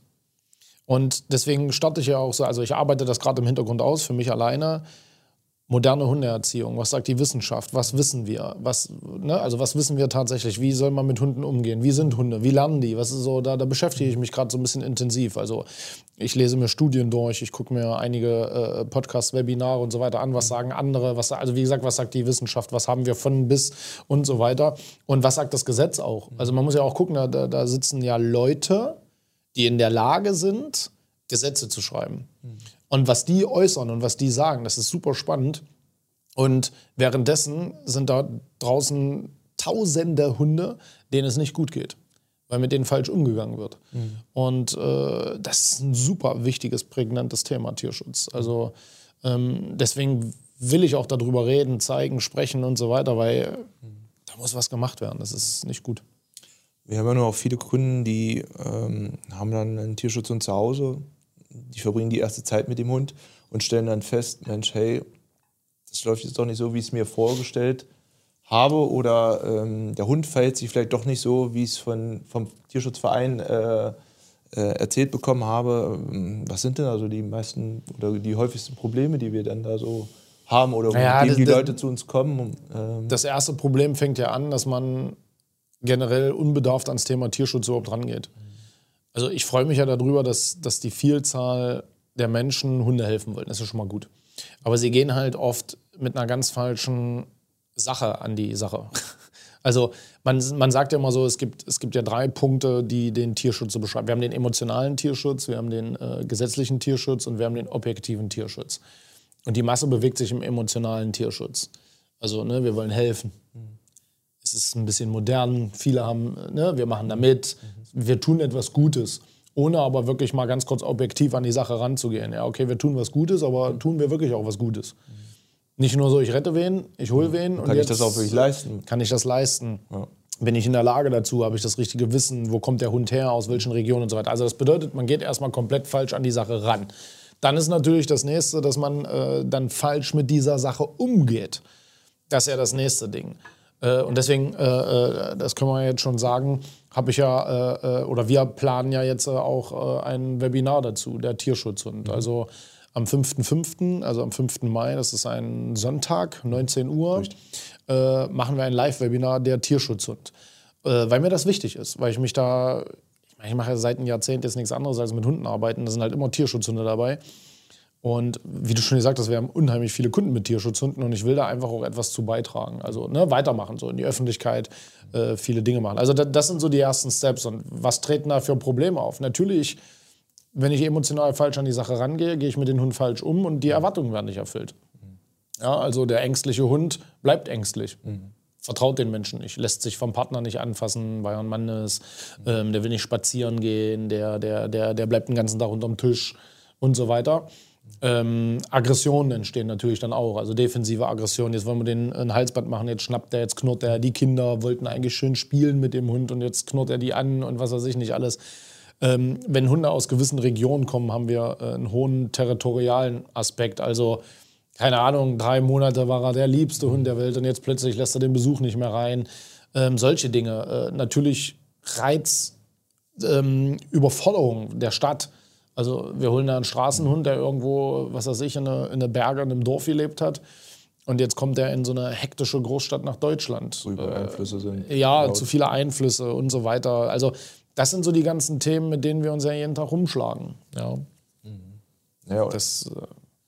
Und deswegen starte ich ja auch so, also ich arbeite das gerade im Hintergrund aus, für mich alleine. Moderne Hundeerziehung, was sagt die Wissenschaft, was wissen wir, was, ne, also was wissen wir tatsächlich, wie soll man mit Hunden umgehen, wie sind Hunde, wie lernen die, was ist so, da, da beschäftige ich mich gerade so ein bisschen intensiv, also ich lese mir Studien durch, ich gucke mir einige äh, Podcasts, Webinare und so weiter an, was sagen andere, was, also wie gesagt, was sagt die Wissenschaft, was haben wir von bis und so weiter und was sagt das Gesetz auch, also man muss ja auch gucken, da, da sitzen ja Leute, die in der Lage sind, Gesetze zu schreiben. Mhm. Und was die äußern und was die sagen, das ist super spannend. Und währenddessen sind da draußen tausende Hunde, denen es nicht gut geht, weil mit denen falsch umgegangen wird. Mhm. Und äh, das ist ein super wichtiges, prägnantes Thema, Tierschutz. Also ähm, deswegen will ich auch darüber reden, zeigen, sprechen und so weiter, weil mhm. da muss was gemacht werden. Das ist nicht gut. Wir haben ja nur auch viele Kunden, die ähm, haben dann einen Tierschutzhund zu Hause. Die verbringen die erste Zeit mit dem Hund und stellen dann fest, Mensch, hey, das läuft jetzt doch nicht so, wie ich es mir vorgestellt habe. Oder ähm, der Hund verhält sich vielleicht doch nicht so, wie ich es von, vom Tierschutzverein äh, äh, erzählt bekommen habe. Was sind denn also die meisten oder die häufigsten Probleme, die wir dann da so haben oder naja, mit denen das, die das, Leute zu uns kommen? Ähm das erste Problem fängt ja an, dass man generell unbedarft ans Thema Tierschutz überhaupt rangeht. Also ich freue mich ja darüber, dass, dass die Vielzahl der Menschen Hunde helfen wollen. Das ist schon mal gut. Aber sie gehen halt oft mit einer ganz falschen Sache an die Sache. Also man, man sagt ja immer so, es gibt, es gibt ja drei Punkte, die den Tierschutz so beschreiben. Wir haben den emotionalen Tierschutz, wir haben den äh, gesetzlichen Tierschutz und wir haben den objektiven Tierschutz. Und die Masse bewegt sich im emotionalen Tierschutz. Also ne, wir wollen helfen. Es ist ein bisschen modern, viele haben, ne, wir machen da mit, wir tun etwas Gutes, ohne aber wirklich mal ganz kurz objektiv an die Sache ranzugehen. Ja, okay, wir tun was Gutes, aber tun wir wirklich auch was Gutes? Nicht nur so, ich rette wen, ich hole wen. Kann und jetzt ich das auch wirklich leisten? Kann ich das leisten? Ja. Bin ich in der Lage dazu? Habe ich das richtige Wissen? Wo kommt der Hund her? Aus welchen Regionen und so weiter? Also das bedeutet, man geht erstmal komplett falsch an die Sache ran. Dann ist natürlich das Nächste, dass man äh, dann falsch mit dieser Sache umgeht. Das ist ja das nächste Ding. Und deswegen, äh, das können wir jetzt schon sagen, habe ich ja, äh, oder wir planen ja jetzt auch äh, ein Webinar dazu, der Tierschutzhund. Mhm. Also am fünften fünften, also am fünften Mai, das ist ein Sonntag, neunzehn Uhr, äh, machen wir ein Live-Webinar, der Tierschutzhund. Äh, weil mir das wichtig ist, weil ich mich da, ich meine, ich mache ja seit einem Jahrzehnt jetzt nichts anderes als mit Hunden arbeiten, da sind halt immer Tierschutzhunde dabei. Und wie du schon gesagt hast, wir haben unheimlich viele Kunden mit Tierschutzhunden und ich will da einfach auch etwas zu beitragen. Also ne, weitermachen, so in die Öffentlichkeit äh, viele Dinge machen. Also da, das sind so die ersten Steps. Und was treten da für Probleme auf? Natürlich, wenn ich emotional falsch an die Sache rangehe, gehe ich mit dem Hund falsch um und die Erwartungen werden nicht erfüllt. Ja, also der ängstliche Hund bleibt ängstlich. Mhm. Vertraut den Menschen nicht, lässt sich vom Partner nicht anfassen, weil er ein Mann ist. Ähm, der will nicht spazieren gehen, der, der, der, der bleibt den ganzen Tag unterm Tisch und so weiter. Ähm, Aggressionen entstehen natürlich dann auch, also defensive Aggressionen. Jetzt wollen wir den ein Halsband machen, jetzt schnappt er, jetzt knurrt er. Die Kinder wollten eigentlich schön spielen mit dem Hund und jetzt knurrt er die an und was weiß ich nicht alles. Ähm, wenn Hunde aus gewissen Regionen kommen, haben wir äh, einen hohen territorialen Aspekt. Also, keine Ahnung, drei Monate war er der liebste Hund der Welt und jetzt plötzlich lässt er den Besuch nicht mehr rein. Ähm, solche Dinge. Äh, natürlich Reiz, ähm, Überforderung der Stadt. Also wir holen da einen Straßenhund, der irgendwo, was weiß ich, in eine, in eine Berge, in einem Dorf gelebt hat. Und jetzt kommt er in so eine hektische Großstadt nach Deutschland. Wo überall Einflüsse sind. Ja, laut. Zu viele Einflüsse und so weiter. Also das sind so die ganzen Themen, mit denen wir uns ja jeden Tag rumschlagen. Ja. Mhm. Ja, das, äh,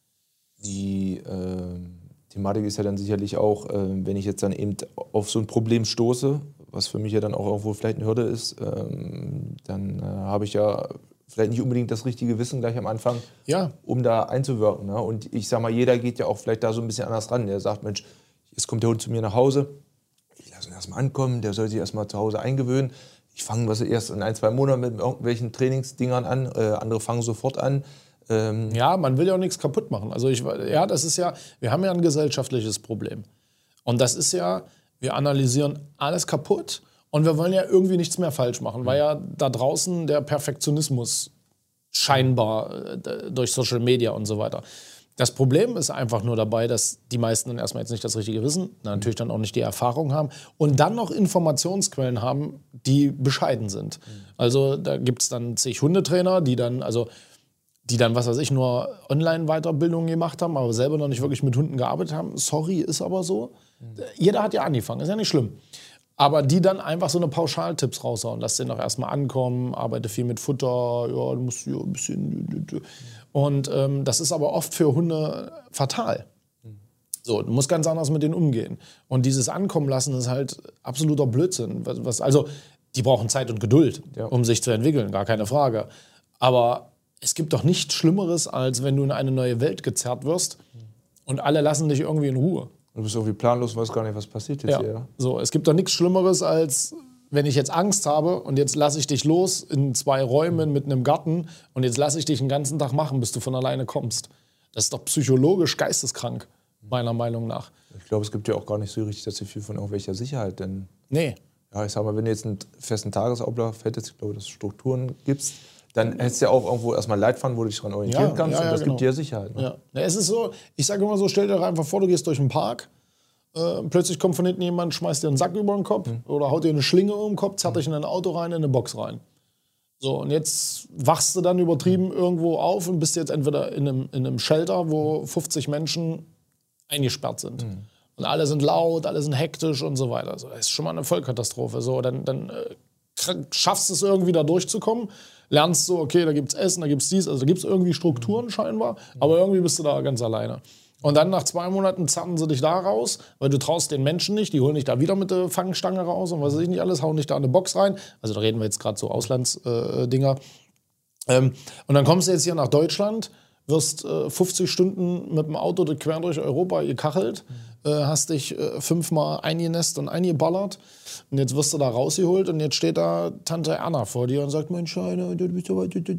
die äh, Thematik ist ja dann sicherlich auch, äh, wenn ich jetzt dann eben auf so ein Problem stoße, was für mich ja dann auch irgendwo vielleicht eine Hürde ist, äh, dann äh, habe ich ja vielleicht nicht unbedingt das richtige Wissen gleich am Anfang, ja. um da einzuwirken. Ne? Und ich sag mal, jeder geht ja auch vielleicht da so ein bisschen anders ran. Der sagt, Mensch, jetzt kommt der Hund zu mir nach Hause, ich lasse ihn erstmal ankommen, der soll sich erstmal zu Hause eingewöhnen. Ich fange was erst in ein, zwei Monaten mit irgendwelchen Trainingsdingern an, äh, andere fangen sofort an. Ähm ja, man will ja auch nichts kaputt machen. Also ich, ja, das ist ja, wir haben ja ein gesellschaftliches Problem. Und das ist ja, wir analysieren alles kaputt Und wir wollen ja irgendwie nichts mehr falsch machen, weil ja da draußen der Perfektionismus scheinbar äh, durch Social Media und so weiter. Das Problem ist einfach nur dabei, dass die meisten dann erstmal jetzt nicht das Richtige wissen, natürlich dann auch nicht die Erfahrung haben und dann noch Informationsquellen haben, die bescheiden sind. Also da gibt es dann zig Hundetrainer, die dann, also die dann, was weiß ich, nur Online-Weiterbildungen gemacht haben, aber selber noch nicht wirklich mit Hunden gearbeitet haben. Sorry, ist aber so. Jeder hat ja angefangen, ist ja nicht schlimm. Aber die dann einfach so eine Pauschaltipps raushauen. Lass den doch erstmal ankommen, arbeite viel mit Futter, ja, du musst ja ein bisschen. Und ähm, das ist aber oft für Hunde fatal. So, du musst ganz anders mit denen umgehen. Und dieses Ankommen lassen ist halt absoluter Blödsinn. Was, was, also, die brauchen Zeit und Geduld, ja. um sich zu entwickeln, gar keine Frage. Aber es gibt doch nichts Schlimmeres, als wenn du in eine neue Welt gezerrt wirst und alle lassen dich irgendwie in Ruhe. Du bist irgendwie planlos, weißt gar nicht, was passiert jetzt ja. hier. Ja? So, es gibt doch nichts Schlimmeres, als wenn ich jetzt Angst habe und jetzt lasse ich dich los in zwei Räumen mit einem Garten und jetzt lasse ich dich den ganzen Tag machen, bis du von alleine kommst. Das ist doch psychologisch geisteskrank, meiner Meinung nach. Ich glaube, es gibt ja auch gar nicht so richtig das Gefühl von irgendwelcher Sicherheit. Denn nee. Ja, ich sag mal, wenn du jetzt einen festen Tagesablauf hättest, ich glaube, dass es Strukturen gibt, dann hättest du ja auch irgendwo erstmal Leitfaden, wo du dich daran orientieren ja, kannst. Ja, ja, und das genau. gibt dir Sicherheit. Ne? Ja. Ja, es ist so, ich sage immer so, stell dir doch einfach vor, du gehst durch einen Park, äh, plötzlich kommt von hinten jemand, schmeißt dir einen Sack über den Kopf mhm. oder haut dir eine Schlinge um den Kopf, zerrt dich in ein Auto rein, in eine Box rein. So, und jetzt wachst du dann übertrieben irgendwo auf und bist jetzt entweder in einem, in einem Shelter, wo fünfzig Menschen eingesperrt sind. Mhm. Und alle sind laut, alle sind hektisch und so weiter. So, das ist schon mal eine Vollkatastrophe. So, dann dann äh, schaffst du es irgendwie da durchzukommen, lernst so, okay, da gibt es Essen, da gibt es dies, also da gibt es irgendwie Strukturen scheinbar, aber irgendwie bist du da ganz alleine. Und dann nach zwei Monaten zerren sie dich da raus, weil du traust den Menschen nicht, die holen dich da wieder mit der Fangstange raus und was weiß ich nicht alles, hauen dich da in eine Box rein. Also da reden wir jetzt gerade so Auslandsdinger. Äh, ähm, und dann kommst du jetzt hier nach Deutschland, wirst äh, fünfzig Stunden mit dem Auto quer durch Europa gekachelt, mhm. äh, hast dich äh, fünfmal eingenässt und eingeballert und jetzt wirst du da rausgeholt und jetzt steht da Tante Erna vor dir und sagt, mein Scheiner, du bist aber...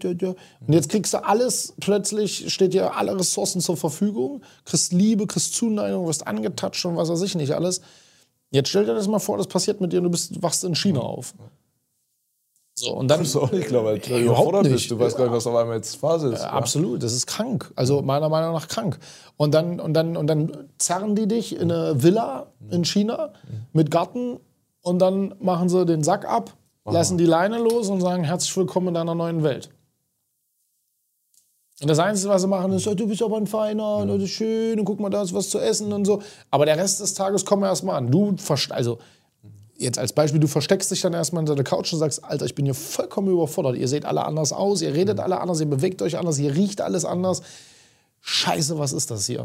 Und jetzt kriegst du alles, plötzlich steht dir alle Ressourcen zur Verfügung, kriegst Liebe, kriegst Zuneigung, wirst angetatscht und was weiß ich nicht alles. Jetzt stell dir das mal vor, das passiert mit dir und du bist, wachst in China auf. So, und dann, das ist auch nicht klar, weil du ey, überfordert nicht. bist. Du weißt gar nicht, was auf einmal jetzt Phase ist. Äh, absolut, das ist krank. Also meiner Meinung nach krank. Und dann, und dann, und dann zerren die dich in eine Villa in China mit Garten und dann machen sie den Sack ab, Aha. lassen die Leine los und sagen, herzlich willkommen in deiner neuen Welt. Und das Einzige, was sie machen, ist, du bist aber ein Feiner, ja. das ist schön, und guck mal, da ist was zu essen und so. Aber der Rest des Tages kommen wir erstmal an. Du, also jetzt als Beispiel, du versteckst dich dann erstmal in deiner Couch und sagst, Alter, ich bin hier vollkommen überfordert. Ihr seht alle anders aus, ihr redet alle anders, ihr bewegt euch anders, ihr riecht alles anders. Scheiße, was ist das hier?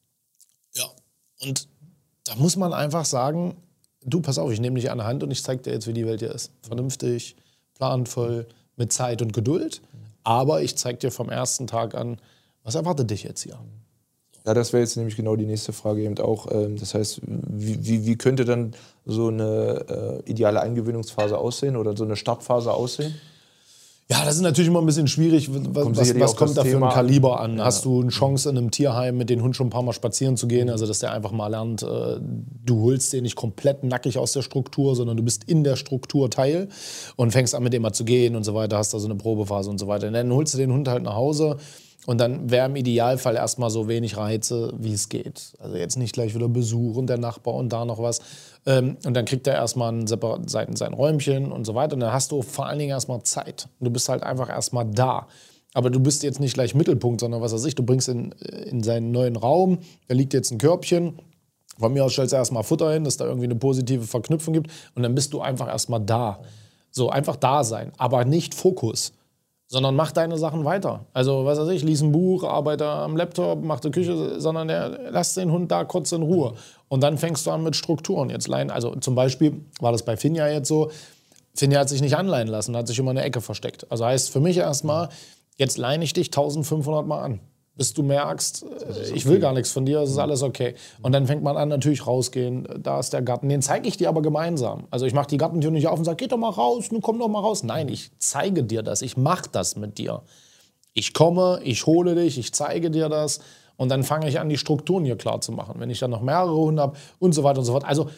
Ja, und da muss man einfach sagen, du, pass auf, ich nehme dich an der Hand und ich zeige dir jetzt, wie die Welt hier ist. Vernünftig, planvoll, mit Zeit und Geduld. Aber ich zeige dir vom ersten Tag an, was erwartet dich jetzt hier? Ja, das wäre jetzt nämlich genau die nächste Frage eben auch. Das heißt, wie, wie, wie könnte dann so eine äh, ideale Eingewöhnungsphase aussehen oder so eine Startphase aussehen? Ja, das ist natürlich immer ein bisschen schwierig. Was, was, was kommt da für ein Kaliber an? Ja. Hast du eine Chance, in einem Tierheim mit dem Hund schon ein paar Mal spazieren zu gehen? Also, dass der einfach mal lernt, äh, du holst den nicht komplett nackig aus der Struktur, sondern du bist in der Struktur Teil und fängst an, mit dem mal zu gehen und so weiter, hast da so eine Probephase und so weiter. Und dann holst du den Hund halt nach Hause. Und dann wäre im Idealfall erstmal so wenig Reize, wie es geht. Also jetzt nicht gleich wieder Besuch und der Nachbar und da noch was. Ähm, und dann kriegt er erstmal ein separat sein, sein Räumchen und so weiter. Und dann hast du vor allen Dingen erstmal Zeit. Und du bist halt einfach erstmal da. Aber du bist jetzt nicht gleich Mittelpunkt, sondern was weiß ich, du bringst in, in seinen neuen Raum, da liegt jetzt ein Körbchen. Von mir aus stellst du erstmal Futter hin, dass da irgendwie eine positive Verknüpfung gibt. Und dann bist du einfach erstmal da. So, einfach da sein, aber nicht Fokus. Sondern mach deine Sachen weiter. Also, was weiß ich, lies ein Buch, arbeite am Laptop, mach die Küche, sondern der, lass den Hund da kurz in Ruhe. Und dann fängst du an mit Strukturen. Jetzt leihen, also zum Beispiel war das bei Finja jetzt so, Finja hat sich nicht anleihen lassen, hat sich immer in der Ecke versteckt. Also heißt für mich erstmal, jetzt leine ich dich eintausendfünfhundert Mal an. Bis du merkst, ich will gar nichts von dir, es ist alles okay. Und dann fängt man an, natürlich rausgehen, da ist der Garten. Den zeige ich dir aber gemeinsam. Also ich mache die Gartentür nicht auf und sage, geh doch mal raus, nun komm doch mal raus. Nein, ich zeige dir das, ich mache das mit dir. Ich komme, ich hole dich, ich zeige dir das und dann fange ich an, die Strukturen hier klar zu machen. Wenn ich dann noch mehrere Hunde habe und so weiter und so fort. Also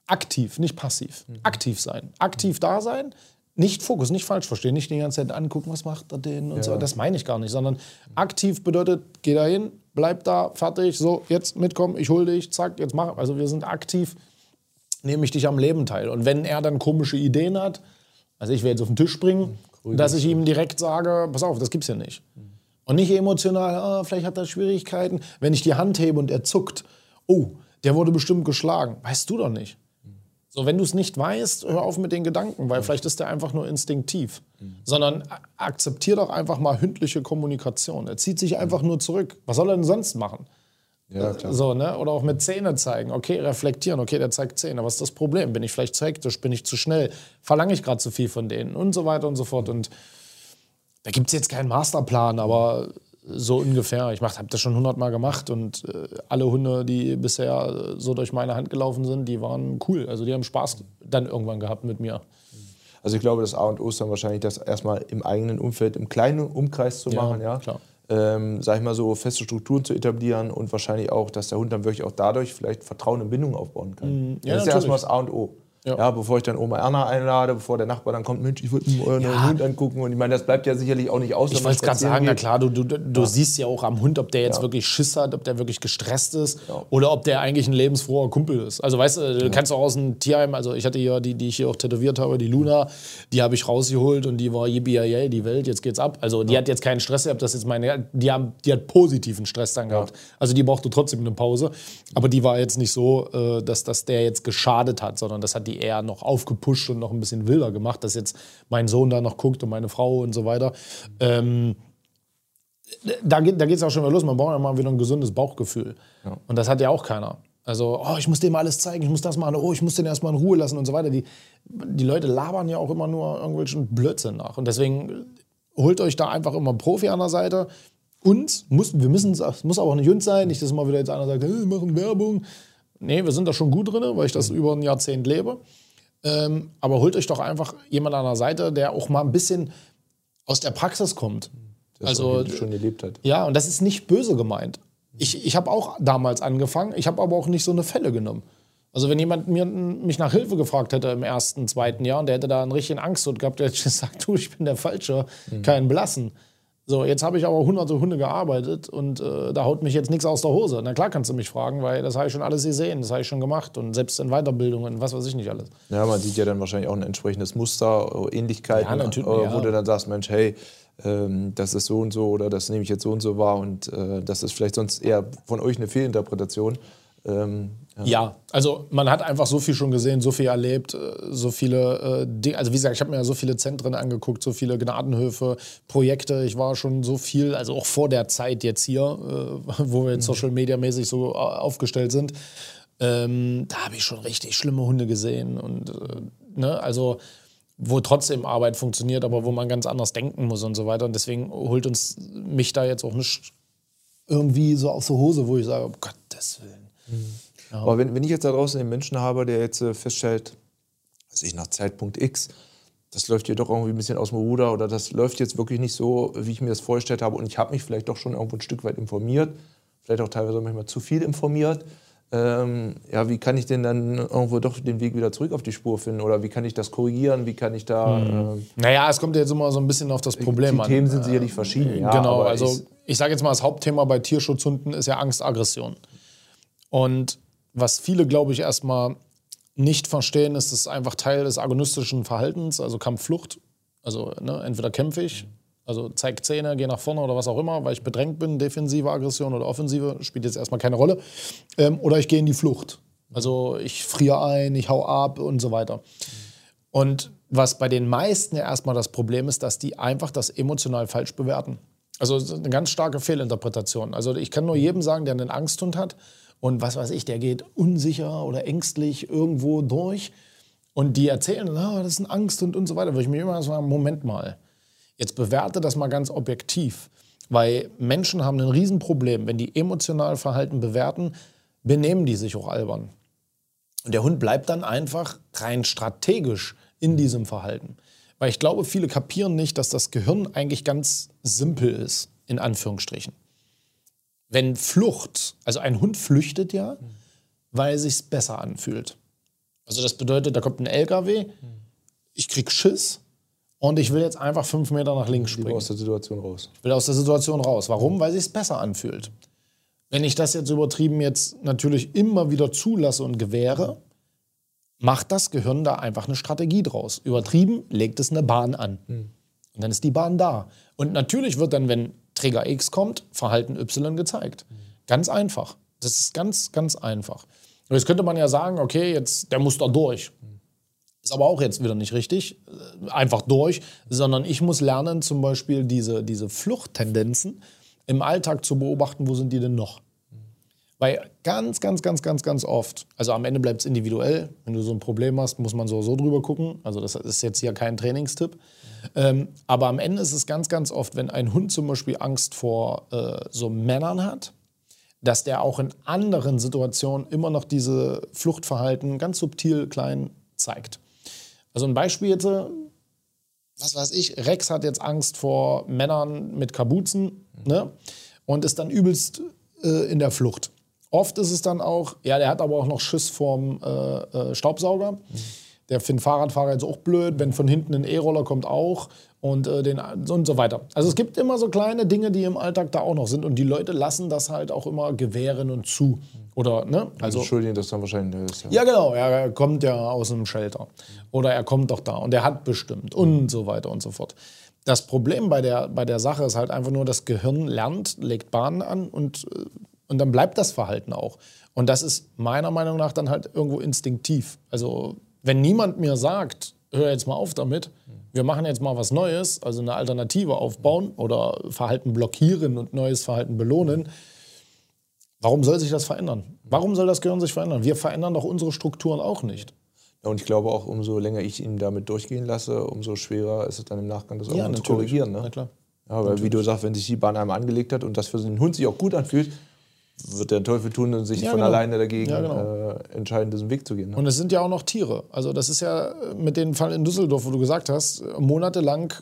aktiv, nicht passiv. Mhm. Aktiv sein. Aktiv da sein. Nicht Fokus, nicht falsch verstehen, nicht die ganze Zeit angucken, was macht er denn und ja. so. Das meine ich gar nicht, sondern aktiv bedeutet, geh da hin, bleib da, fertig, so, jetzt mitkommen, ich hol dich, zack, jetzt mach. Also wir sind aktiv, nehme ich dich am Leben teil. Und wenn er dann komische Ideen hat, also ich will jetzt auf den Tisch springen, mhm. dass ich ihm direkt sage, pass auf, das gibt's hier nicht. Mhm. Und nicht emotional, oh, vielleicht hat er Schwierigkeiten. Wenn ich die Hand hebe und er zuckt, oh, der wurde bestimmt geschlagen, weißt du doch nicht. So, wenn du es nicht weißt, hör auf mit den Gedanken, weil vielleicht ist der einfach nur instinktiv. Mhm. Sondern akzeptier doch einfach mal hündliche Kommunikation. Er zieht sich einfach nur zurück. Was soll er denn sonst machen? Ja, klar. So, ne? Oder auch mit Zähne zeigen. Okay, reflektieren. Okay, der zeigt Zähne. Was ist das Problem? Bin ich vielleicht zu hektisch? Bin ich zu schnell? Verlange ich gerade zu viel von denen? Und so weiter und so fort. Und da gibt es jetzt keinen Masterplan, aber so ungefähr. Ich habe das schon hundertmal gemacht und äh, alle Hunde, die bisher so durch meine Hand gelaufen sind, die waren cool. Also die haben Spaß dann irgendwann gehabt mit mir. Also ich glaube, das A und O ist dann wahrscheinlich, das erstmal im eigenen Umfeld, im kleinen Umkreis zu machen, ja. Klar. Ähm, sag ich mal so, feste Strukturen zu etablieren und wahrscheinlich auch, dass der Hund dann wirklich auch dadurch vielleicht Vertrauen und Bindung aufbauen kann. Ja, das ist ja erstmal das A und O. Ja. Ja, bevor ich dann Oma Erna einlade, bevor der Nachbar dann kommt, Mensch, ich würde mir euren ja. Hund angucken. Und ich meine, das bleibt ja sicherlich auch nicht aus. Ich wollte es gerade sagen, na klar, du, du, du ja. siehst ja auch am Hund, ob der jetzt ja. wirklich Schiss hat, ob der wirklich gestresst ist ja. oder ob der eigentlich ein lebensfroher Kumpel ist. Also weißt du, du ja. kannst auch aus dem Tierheim, also ich hatte hier die, die ich hier auch tätowiert habe, die Luna, die habe ich rausgeholt und die war yippie die Welt, jetzt geht's ab. Also die ja. hat jetzt keinen Stress gehabt, das jetzt meine, die, haben, die hat positiven Stress dann gehabt. Ja. Also die brauchte trotzdem eine Pause, aber die war jetzt nicht so, dass, dass der jetzt geschadet hat, sondern das hat die eher noch aufgepusht und noch ein bisschen wilder gemacht, dass jetzt mein Sohn da noch guckt und meine Frau und so weiter. Ähm, da geht da geht's auch schon wieder los. Man braucht ja mal wieder ein gesundes Bauchgefühl. Ja. Und das hat ja auch keiner. Also, oh, ich muss dem alles zeigen, ich muss das machen, oh, ich muss den erstmal in Ruhe lassen und so weiter. Die, die Leute labern ja auch immer nur irgendwelchen Blödsinn nach. Und deswegen holt euch da einfach immer einen Profi an der Seite. Und muss, wir müssen, es muss aber auch nicht Hund sein, nicht, dass immer wieder jetzt einer sagt, hey, wir machen Werbung. Nee, wir sind da schon gut drin, weil ich das mhm. über ein Jahrzehnt lebe. Ähm, aber holt euch doch einfach jemand an der Seite, der auch mal ein bisschen aus der Praxis kommt. Das also schon gelebt hat. Ja, und das ist nicht böse gemeint. Ich, ich habe auch damals angefangen, ich habe aber auch nicht so eine Fälle genommen. Also wenn jemand mir, mich nach Hilfe gefragt hätte im ersten, zweiten Jahr und der hätte da einen richtigen Angst gehabt, der hätte gesagt, du, ich bin der Falsche, mhm. kein Blassen. So, jetzt habe ich aber hunderte Hunde gearbeitet und äh, da haut mich jetzt nichts aus der Hose. Na klar kannst du mich fragen, weil das habe ich schon alles gesehen, das habe ich schon gemacht und selbst in Weiterbildungen, was weiß ich nicht alles. Ja, man sieht ja dann wahrscheinlich auch ein entsprechendes Muster, Ähnlichkeiten, ja, natürlich, wo ja. du dann sagst, Mensch, hey, ähm, das ist so und so oder das nehme ich jetzt so und so wahr und äh, das ist vielleicht sonst eher von euch eine Fehlinterpretation. Ähm, ja. ja, also man hat einfach so viel schon gesehen, so viel erlebt, so viele äh, Dinge. Also wie gesagt, ich habe mir ja so viele Zentren angeguckt, so viele Gnadenhöfe, Projekte. Ich war schon so viel, also auch vor der Zeit jetzt hier, äh, wo wir jetzt mhm. Social Media mäßig so aufgestellt sind. Ähm, da habe ich schon richtig schlimme Hunde gesehen und äh, ne, also wo trotzdem Arbeit funktioniert, aber wo man ganz anders denken muss und so weiter. Und deswegen holt uns mich da jetzt auch nicht irgendwie so aus der Hose, wo ich sage, um Gottes Willen. Mhm. Ja. Aber wenn, wenn ich jetzt da draußen einen Menschen habe, der jetzt äh, feststellt, also ich nach Zeitpunkt X, das läuft hier doch irgendwie ein bisschen aus dem Ruder oder das läuft jetzt wirklich nicht so, wie ich mir das vorgestellt habe und ich habe mich vielleicht doch schon irgendwo ein Stück weit informiert, vielleicht auch teilweise manchmal zu viel informiert. Ähm, ja, wie kann ich denn dann irgendwo doch den Weg wieder zurück auf die Spur finden oder wie kann ich das korrigieren, wie kann ich da... Mhm. Äh, naja, es kommt jetzt immer so ein bisschen auf das Problem an. Die Themen sind sicherlich verschieden. Ja, genau, aber also ich, ich sage jetzt mal, das Hauptthema bei Tierschutzhunden ist ja Angst, Aggression. Und was viele, glaube ich, erstmal nicht verstehen, ist, das ist einfach Teil des agonistischen Verhaltens, also Kampf-Flucht. Also ne, entweder kämpfe ich, also zeig Zähne, geh nach vorne oder was auch immer, weil ich bedrängt bin, defensive Aggression oder offensive, spielt jetzt erstmal keine Rolle. Ähm, oder ich gehe in die Flucht. Also ich friere ein, ich hau ab und so weiter. Und was bei den meisten ja erstmal das Problem ist, dass die einfach das emotional falsch bewerten. Also eine ganz starke Fehlinterpretation. Also ich kann nur jedem sagen, der einen Angsthund hat, und was weiß ich, der geht unsicher oder ängstlich irgendwo durch. Und die erzählen, ah, das ist ein Angsthund und so weiter. Würde ich mir immer sagen, Moment mal, jetzt bewerte das mal ganz objektiv. Weil Menschen haben ein Riesenproblem. Wenn die emotional Verhalten bewerten, benehmen die sich auch albern. Und der Hund bleibt dann einfach rein strategisch in diesem Verhalten. Weil ich glaube, viele kapieren nicht, dass das Gehirn eigentlich ganz simpel ist, in Anführungsstrichen. Wenn Flucht, also ein Hund flüchtet ja, weil es sich besser anfühlt. Also das bedeutet, da kommt ein L K W, ich krieg Schiss und ich will jetzt einfach fünf Meter nach links springen. Ich will aus der Situation raus. Ich will aus der Situation raus. Warum? Weil sich es besser anfühlt. Wenn ich das jetzt übertrieben jetzt natürlich immer wieder zulasse und gewähre, macht das Gehirn da einfach eine Strategie draus. Übertrieben legt es eine Bahn an. Mhm. Und dann ist die Bahn da. Und natürlich wird dann, wenn Trigger X kommt, Verhalten Y gezeigt. Mhm. Ganz einfach. Das ist ganz, ganz einfach. Und jetzt könnte man ja sagen, okay, jetzt der muss da durch. Mhm. Ist aber auch jetzt wieder nicht richtig. Einfach durch. Sondern ich muss lernen, zum Beispiel diese, diese Fluchttendenzen im Alltag zu beobachten, wo sind die denn noch? Weil ganz, ganz, ganz, ganz, ganz oft, also am Ende bleibt es individuell, wenn du so ein Problem hast, muss man so so drüber gucken, also das ist jetzt hier kein Trainingstipp, ähm, aber am Ende ist es ganz, ganz oft, wenn ein Hund zum Beispiel Angst vor äh, so Männern hat, dass der auch in anderen Situationen immer noch diese Fluchtverhalten ganz subtil klein zeigt. Also ein Beispiel jetzt, was weiß ich, Rex hat jetzt Angst vor Männern mit Kapuzen, ne? Und ist dann übelst äh, in der Flucht. Oft ist es dann auch, ja, der hat aber auch noch Schiss vorm äh, äh, Staubsauger. Mhm. Der findet Fahrradfahrer jetzt auch blöd, wenn von hinten ein E-Roller kommt auch und, äh, den, und so weiter. Also es gibt immer so kleine Dinge, die im Alltag da auch noch sind und die Leute lassen das halt auch immer gewähren und zu. Oder, ne? Also entschuldigen das dann wahrscheinlich. Ist, ja. ja, genau, er kommt ja aus einem Shelter. Oder er kommt doch da und er hat bestimmt und so weiter und so fort. Das Problem bei der, bei der Sache ist halt einfach nur, das Gehirn lernt, legt Bahnen an und, und dann bleibt das Verhalten auch. Und das ist meiner Meinung nach dann halt irgendwo instinktiv. Also wenn niemand mir sagt, hör jetzt mal auf damit, wir machen jetzt mal was Neues, also eine Alternative aufbauen oder Verhalten blockieren und neues Verhalten belohnen, warum soll sich das verändern? Warum soll das Gehirn sich verändern? Wir verändern doch unsere Strukturen auch nicht. Ja, und ich glaube auch, umso länger ich ihn damit durchgehen lasse, umso schwerer ist es dann im Nachgang, das irgendwann ja, zu korrigieren. Ne? Na klar. Ja, weil natürlich. Wie du sagst, wenn sich die Bahn einmal angelegt hat und das für den Hund sich auch gut anfühlt, wird der Teufel tun und sich ja, von genau. alleine dagegen ja, genau. äh, entscheiden, diesen Weg zu gehen. Ne? Und es sind ja auch noch Tiere. Also das ist ja mit dem Fall in Düsseldorf, wo du gesagt hast, monatelang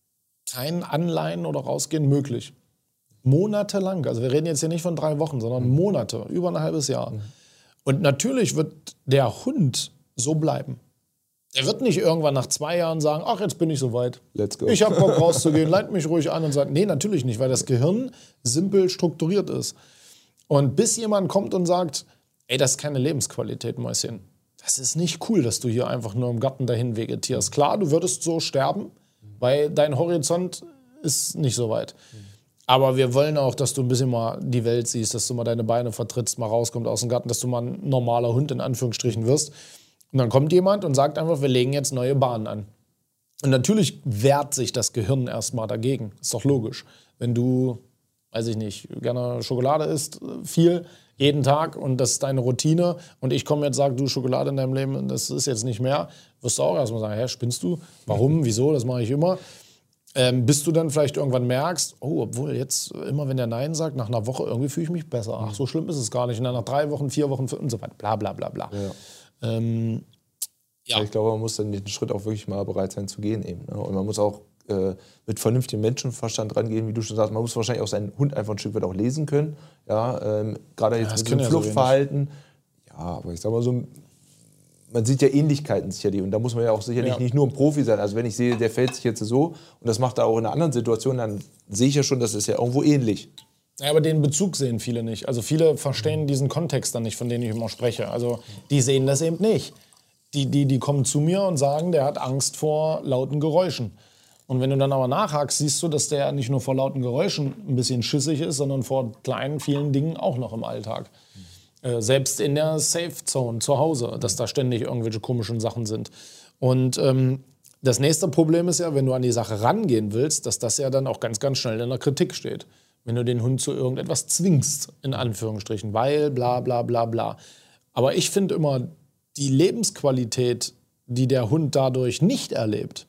kein Anleihen oder Rausgehen möglich. Monatelang. Also wir reden jetzt hier nicht von drei Wochen, sondern mhm. Monate, über ein halbes Jahr. Mhm. Und natürlich wird der Hund so bleiben. Der wird nicht irgendwann nach zwei Jahren sagen, ach, jetzt bin ich soweit. Let's go. Ich habe Bock rauszugehen, leit mich ruhig an und sagt, nee, natürlich nicht, weil das Gehirn simpel strukturiert ist. Und bis jemand kommt und sagt, ey, das ist keine Lebensqualität, Mäuschen. Das ist nicht cool, dass du hier einfach nur im Garten dahin vegetierst. Klar, du würdest so sterben, weil dein Horizont ist nicht so weit. Aber wir wollen auch, dass du ein bisschen mal die Welt siehst, dass du mal deine Beine vertrittst, mal rauskommst aus dem Garten, dass du mal ein normaler Hund in Anführungsstrichen wirst. Und dann kommt jemand und sagt einfach, wir legen jetzt neue Bahnen an. Und natürlich wehrt sich das Gehirn erstmal dagegen. Ist doch logisch. Wenn du, weiß ich nicht, gerne Schokolade isst, viel, jeden Tag und das ist deine Routine und ich komme jetzt und sage, du, Schokolade in deinem Leben, das ist jetzt nicht mehr, wirst du auch erstmal sagen, hä, spinnst du? Warum? Wieso? Das mache ich immer. Ähm, bis du dann vielleicht irgendwann merkst, oh, obwohl jetzt immer, wenn der Nein sagt, nach einer Woche irgendwie fühle ich mich besser. Ach, so schlimm ist es gar nicht. Und dann nach drei Wochen, vier Wochen und so weiter, bla bla bla bla. Ja. Ähm, ja. Ich glaube, man muss dann den Schritt auch wirklich mal bereit sein zu gehen eben. Ne? Und man muss auch äh, mit vernünftigem Menschenverstand rangehen, wie du schon sagst. Man muss wahrscheinlich auch seinen Hund einfach ein Stück weit auch lesen können. Ja, ähm, gerade jetzt ja, mit dem ja Fluchtverhalten. So ja, aber ich sag mal so, man sieht ja Ähnlichkeiten sicherlich und da muss man ja auch sicherlich ja. nicht nur ein Profi sein. Also wenn ich sehe, der fällt sich jetzt so und das macht er auch in einer anderen Situation, dann sehe ich ja schon, das ist ja irgendwo ähnlich. Ja, aber den Bezug sehen viele nicht. Also viele verstehen diesen Kontext dann nicht, von dem ich immer spreche. Also die sehen das eben nicht. Die, die, die kommen zu mir und sagen, der hat Angst vor lauten Geräuschen. Und wenn du dann aber nachhakst, siehst du, dass der nicht nur vor lauten Geräuschen ein bisschen schissig ist, sondern vor kleinen, vielen Dingen auch noch im Alltag. Äh, selbst in der Safe Zone zu Hause, dass da ständig irgendwelche komischen Sachen sind. Und ähm, das nächste Problem ist ja, wenn du an die Sache rangehen willst, dass das ja dann auch ganz, ganz schnell in der Kritik steht. Wenn du den Hund zu irgendetwas zwingst, in Anführungsstrichen, weil bla bla bla bla. Aber ich finde immer, die Lebensqualität, die der Hund dadurch nicht erlebt,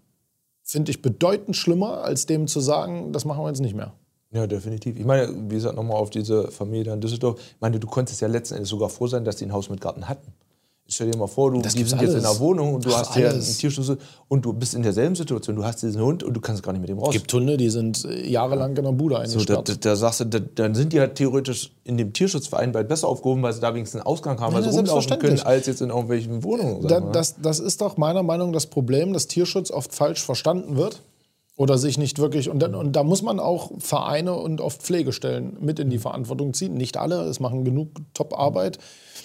finde ich bedeutend schlimmer, als dem zu sagen, das machen wir jetzt nicht mehr. Ja, definitiv. Ich meine, wie gesagt, nochmal auf diese Familie da in Düsseldorf. Ich meine, du konntest ja letzten Endes sogar froh sein, dass die ein Haus mit Garten hatten. Stell dir mal vor, du Das die gibt's sind jetzt in alles. einer Wohnung und du Ach, hast hier einen alles. Tierschlüssel und du bist in derselben Situation. Du hast diesen Hund und du kannst gar nicht mit dem raus. Es gibt Hunde, die sind äh, jahrelang in der Bude So, da, eingesperrt. da, da sagst du, da, dann sind die halt theoretisch in dem Tierschutzverein bald besser aufgehoben, weil sie da wenigstens einen Ausgang haben, Ja, weil sie ja, rumlaufen können, selbstverständlich. als jetzt in irgendwelchen Wohnungen. Da, Sagen wir. das, das ist doch meiner Meinung nach das Problem, dass Tierschutz oft falsch verstanden wird oder sich nicht wirklich. Und, dann, und da muss man auch Vereine und oft Pflegestellen mit in die Verantwortung ziehen. Nicht alle, es machen genug Top-Arbeit.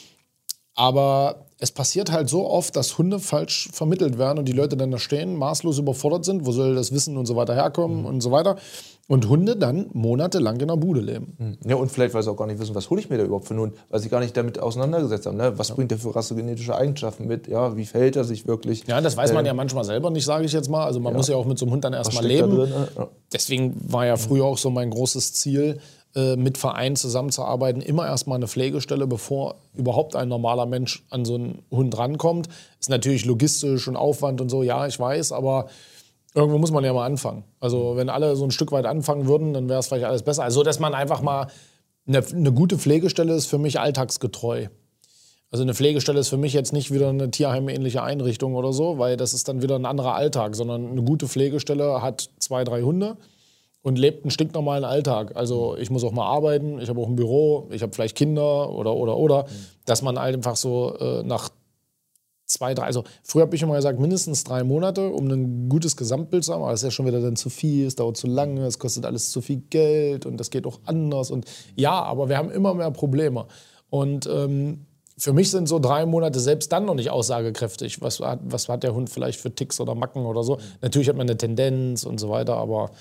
Aber es passiert halt so oft, dass Hunde falsch vermittelt werden und die Leute dann da stehen, maßlos überfordert sind. Wo soll das Wissen und so weiter herkommen mhm. und so weiter. Und Hunde dann monatelang in der Bude leben. Ja, und vielleicht, weil sie auch gar nicht wissen, was hole ich mir da überhaupt für einen Hund, weil sie gar nicht damit auseinandergesetzt haben. Ne? Was ja. bringt der für rassegenetische Eigenschaften mit? Ja, wie verhält er sich wirklich? Ja, das weiß man ähm, ja manchmal selber nicht, sage ich jetzt mal. Also man ja. muss ja auch mit so einem Hund dann erstmal leben. Drin, ja. Deswegen war ja früher auch so mein großes Ziel, mit Vereinen zusammenzuarbeiten, immer erstmal eine Pflegestelle, bevor überhaupt ein normaler Mensch an so einen Hund rankommt. Ist natürlich logistisch und Aufwand und so, ja, ich weiß, aber irgendwo muss man ja mal anfangen. Also wenn alle so ein Stück weit anfangen würden, dann wäre es vielleicht alles besser. Also dass man einfach mal, eine, eine gute Pflegestelle ist für mich alltagsgetreu. Also eine Pflegestelle ist für mich jetzt nicht wieder eine tierheimähnliche Einrichtung oder so, weil das ist dann wieder ein anderer Alltag, sondern eine gute Pflegestelle hat zwei, drei Hunde und lebt einen stinknormalen Alltag. Also ich muss auch mal arbeiten, ich habe auch ein Büro, ich habe vielleicht Kinder oder, oder, oder. Mhm. Dass man einfach so äh, nach zwei, drei, also früher habe ich immer gesagt, mindestens drei Monate, um ein gutes Gesamtbild zu haben. Aber das ist ja schon wieder dann zu viel, es dauert zu lange, es kostet alles zu viel Geld und das geht auch anders. Und ja, aber wir haben immer mehr Probleme. Und ähm, für mich sind so drei Monate selbst dann noch nicht aussagekräftig. Was hat, was hat der Hund vielleicht für Ticks oder Macken oder so? Mhm. Natürlich hat man eine Tendenz und so weiter, aber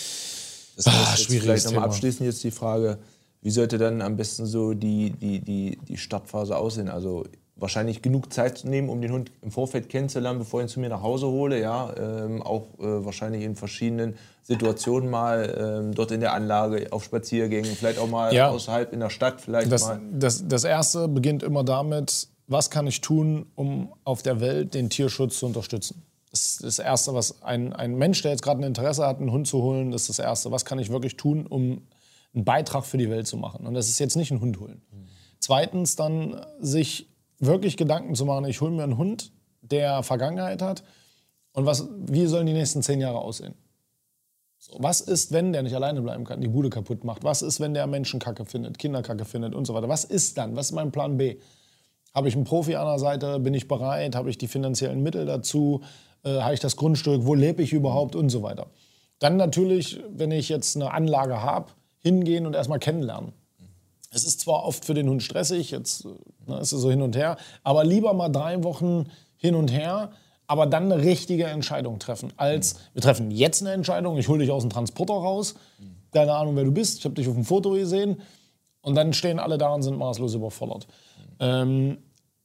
das heißt, ah, schwierig. Vielleicht nochmal abschließend jetzt die Frage, wie sollte dann am besten so die, die, die, die Startphase aussehen? Also wahrscheinlich genug Zeit zu nehmen, um den Hund im Vorfeld kennenzulernen, bevor ich ihn zu mir nach Hause hole. Ja, ähm, auch äh, wahrscheinlich in verschiedenen Situationen mal ähm, dort in der Anlage, auf Spaziergängen, vielleicht auch mal ja. außerhalb in der Stadt. Vielleicht das, mal. Das, das Erste beginnt immer damit, was kann ich tun, um auf der Welt den Tierschutz zu unterstützen? Das ist das Erste, was ein, ein Mensch, der jetzt gerade ein Interesse hat, einen Hund zu holen, das ist das Erste. Was kann ich wirklich tun, um einen Beitrag für die Welt zu machen? Und das ist jetzt nicht ein Hund holen. Mhm. Zweitens dann sich wirklich Gedanken zu machen, ich hole mir einen Hund, der Vergangenheit hat und was, wie sollen die nächsten zehn Jahre aussehen? So, was ist, wenn der nicht alleine bleiben kann, die Bude kaputt macht? Was ist, wenn der Menschenkacke findet, Kinderkacke findet und so weiter? Was ist dann? Was ist mein Plan B? Habe ich einen Profi an der Seite? Bin ich bereit? Habe ich die finanziellen Mittel dazu? Äh, habe ich das Grundstück? Wo lebe ich überhaupt? Und so weiter. Dann natürlich, wenn ich jetzt eine Anlage habe, hingehen und erstmal kennenlernen. Es ist zwar oft für den Hund stressig, jetzt ne, ist es so hin und her, aber lieber mal drei Wochen hin und her, aber dann eine richtige Entscheidung treffen. Als, wir treffen jetzt eine Entscheidung, ich hole dich aus dem Transporter raus, keine Ahnung, wer du bist, ich habe dich auf dem Foto gesehen und dann stehen alle da und sind maßlos überfordert. Ähm,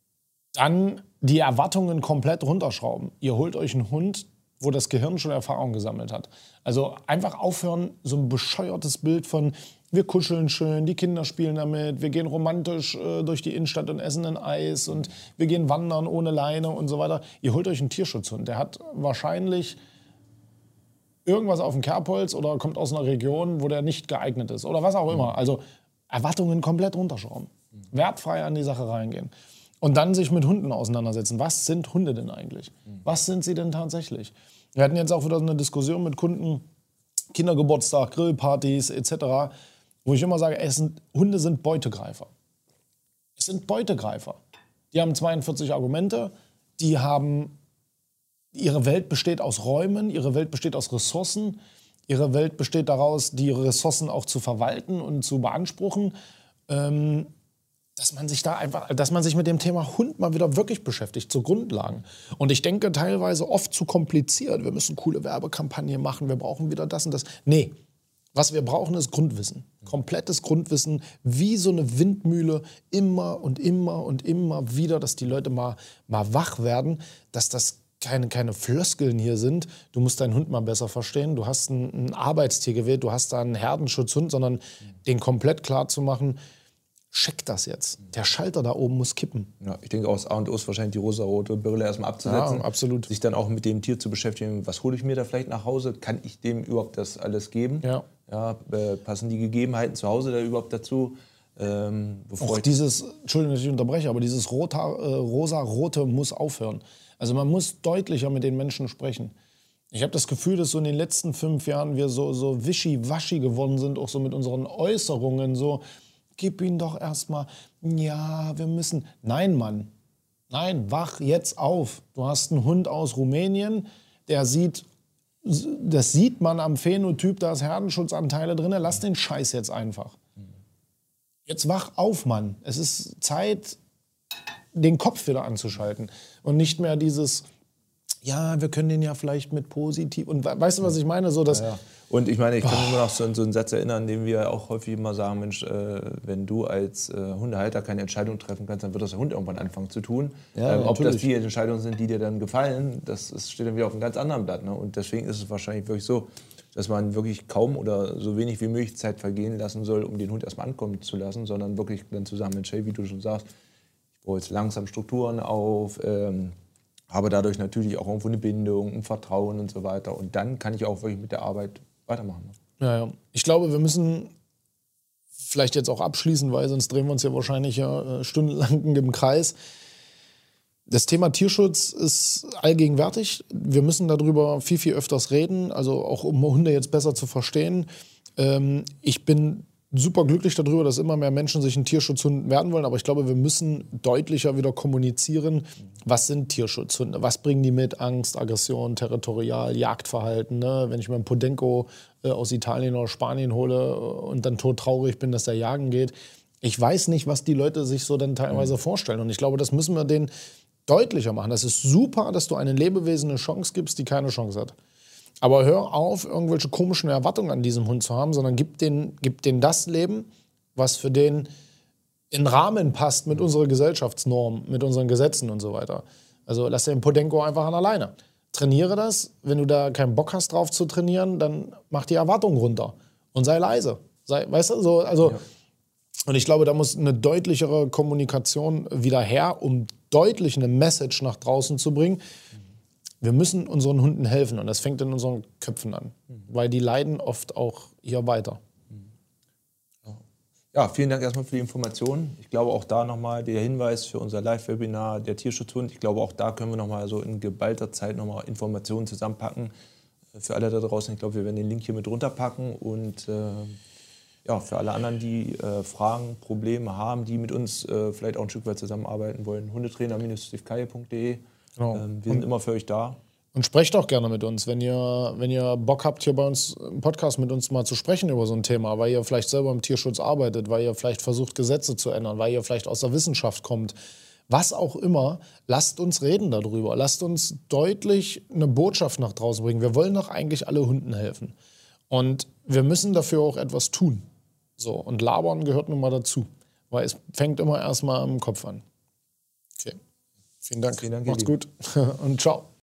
dann die Erwartungen komplett runterschrauben. Ihr holt euch einen Hund, wo das Gehirn schon Erfahrung gesammelt hat. Also einfach aufhören, so ein bescheuertes Bild von wir kuscheln schön, die Kinder spielen damit, wir gehen romantisch äh, durch die Innenstadt und essen ein Eis und wir gehen wandern ohne Leine und so weiter. Ihr holt euch einen Tierschutzhund, der hat wahrscheinlich irgendwas auf dem Kerbholz oder kommt aus einer Region, wo der nicht geeignet ist oder was auch immer. Also Erwartungen komplett runterschrauben, wertfrei an die Sache reingehen. Und dann sich mit Hunden auseinandersetzen. Was sind Hunde denn eigentlich? Was sind sie denn tatsächlich? Wir hatten jetzt auch wieder so eine Diskussion mit Kunden, Kindergeburtstag, Grillpartys et cetera, wo ich immer sage, ey, es sind, Hunde sind Beutegreifer. Es sind Beutegreifer. Die haben zweiundvierzig Argumente, die haben, ihre Welt besteht aus Räumen, ihre Welt besteht aus Ressourcen, ihre Welt besteht daraus, die Ressourcen auch zu verwalten und zu beanspruchen. Ähm, dass man sich da einfach, dass man sich mit dem Thema Hund mal wieder wirklich beschäftigt, zu Grundlagen. Und ich denke teilweise oft zu kompliziert. Wir müssen coole Werbekampagnen machen, wir brauchen wieder das und das. Nee, was wir brauchen ist Grundwissen. Komplettes Grundwissen, wie so eine Windmühle, immer und immer und immer wieder, dass die Leute mal, mal wach werden, dass das keine, keine Floskeln hier sind. Du musst deinen Hund mal besser verstehen. Du hast ein, ein Arbeitstier gewählt, du hast da einen Herdenschutzhund, sondern den komplett klar zu machen, check das jetzt. Der Schalter da oben muss kippen. Ja, ich denke auch, das A und O ist wahrscheinlich die rosa-rote Brille erstmal abzusetzen. Ja, absolut. Sich dann auch mit dem Tier zu beschäftigen. Was hole ich mir da vielleicht nach Hause? Kann ich dem überhaupt das alles geben? Ja. Ja, äh, passen die Gegebenheiten zu Hause da überhaupt dazu? Ähm, Auch dieses, Entschuldigung, dass ich unterbreche, aber dieses Rota, äh, rosa-rote muss aufhören. Also man muss deutlicher mit den Menschen sprechen. Ich habe das Gefühl, dass so in den letzten fünf Jahren wir so, so wischiwaschi geworden sind, auch so mit unseren Äußerungen, so, gib ihn doch erstmal, ja, wir müssen. Nein, Mann, nein, wach jetzt auf. Du hast einen Hund aus Rumänien, der sieht, das sieht man am Phänotyp, da ist Herdenschutzanteile drin, lass den Scheiß jetzt einfach. Jetzt wach auf, Mann. Es ist Zeit, den Kopf wieder anzuschalten. Und nicht mehr dieses, ja, wir können den ja vielleicht mit positiv. Und weißt du, was ich meine? So, dass, ja, ja. Und ich meine, ich kann mich immer noch so, so einen Satz erinnern, den wir auch häufig immer sagen, Mensch, äh, wenn du als äh, Hundehalter keine Entscheidung treffen kannst, dann wird das der Hund irgendwann anfangen zu tun. Ja, ähm, ob das die Entscheidungen sind, die dir dann gefallen, das, das steht dann wieder auf einem ganz anderen Blatt. Ne? Und deswegen ist es wahrscheinlich wirklich so, dass man wirklich kaum oder so wenig wie möglich Zeit vergehen lassen soll, um den Hund erstmal ankommen zu lassen, sondern wirklich dann zusammen mit Shay, wie du schon sagst, ich baue jetzt langsam Strukturen auf, ähm, habe dadurch natürlich auch irgendwo eine Bindung, ein Vertrauen und so weiter. Und dann kann ich auch wirklich mit der Arbeit weitermachen. Ja, ja. Ich glaube, wir müssen vielleicht jetzt auch abschließen, weil sonst drehen wir uns ja wahrscheinlich ja, äh, stundenlang im Kreis. Das Thema Tierschutz ist allgegenwärtig. Wir müssen darüber viel, viel öfters reden, also auch um Hunde jetzt besser zu verstehen. Ähm, ich bin super glücklich darüber, dass immer mehr Menschen sich einen Tierschutzhund werden wollen, aber ich glaube, wir müssen deutlicher wieder kommunizieren, was sind Tierschutzhunde, was bringen die mit, Angst, Aggression, Territorial, Jagdverhalten. Ne? Wenn ich mir einen Podenco äh, aus Italien oder Spanien hole und dann todtraurig bin, dass der jagen geht. Ich weiß nicht, was die Leute sich so dann teilweise mhm. vorstellen und ich glaube, das müssen wir denen deutlicher machen. Das ist super, dass du einem Lebewesen eine Chance gibst, die keine Chance hat. Aber hör auf, irgendwelche komischen Erwartungen an diesem Hund zu haben, sondern gib den, gib den das Leben, was für den in Rahmen passt mit unserer Gesellschaftsnorm, mit unseren Gesetzen und so weiter. Also lass den Podenco einfach an alleine. Trainiere das. Wenn du da keinen Bock hast, drauf zu trainieren, dann mach die Erwartungen runter und sei leise. Sei, weißt du, so, also... Ja. Und ich glaube, da muss eine deutlichere Kommunikation wieder her, um deutlich eine Message nach draußen zu bringen. Wir müssen unseren Hunden helfen und das fängt in unseren Köpfen an, weil die leiden oft auch hier weiter. Ja, vielen Dank erstmal für die Informationen. Ich glaube auch da nochmal der Hinweis für unser Live-Webinar, der Tierschutzhund. Ich glaube auch da können wir nochmal so in geballter Zeit nochmal Informationen zusammenpacken für alle da draußen. Ich glaube, wir werden den Link hier mit runterpacken und äh, ja, für alle anderen, die äh, Fragen, Probleme haben, die mit uns äh, vielleicht auch ein Stück weit zusammenarbeiten wollen, hundetrainer Steve Keil punkt de. Genau. Ähm, wir sind immer für euch da. Und sprecht auch gerne mit uns, wenn ihr, wenn ihr Bock habt, hier bei uns im Podcast mit uns mal zu sprechen über so ein Thema, weil ihr vielleicht selber im Tierschutz arbeitet, weil ihr vielleicht versucht, Gesetze zu ändern, weil ihr vielleicht aus der Wissenschaft kommt. Was auch immer, lasst uns reden darüber. Lasst uns deutlich eine Botschaft nach draußen bringen. Wir wollen doch eigentlich alle Hunden helfen. Und wir müssen dafür auch etwas tun. So, und labern gehört nun mal dazu, weil es fängt immer erstmal im Kopf an. Okay. Vielen Dank. Vielen Dank. Macht's gut und ciao.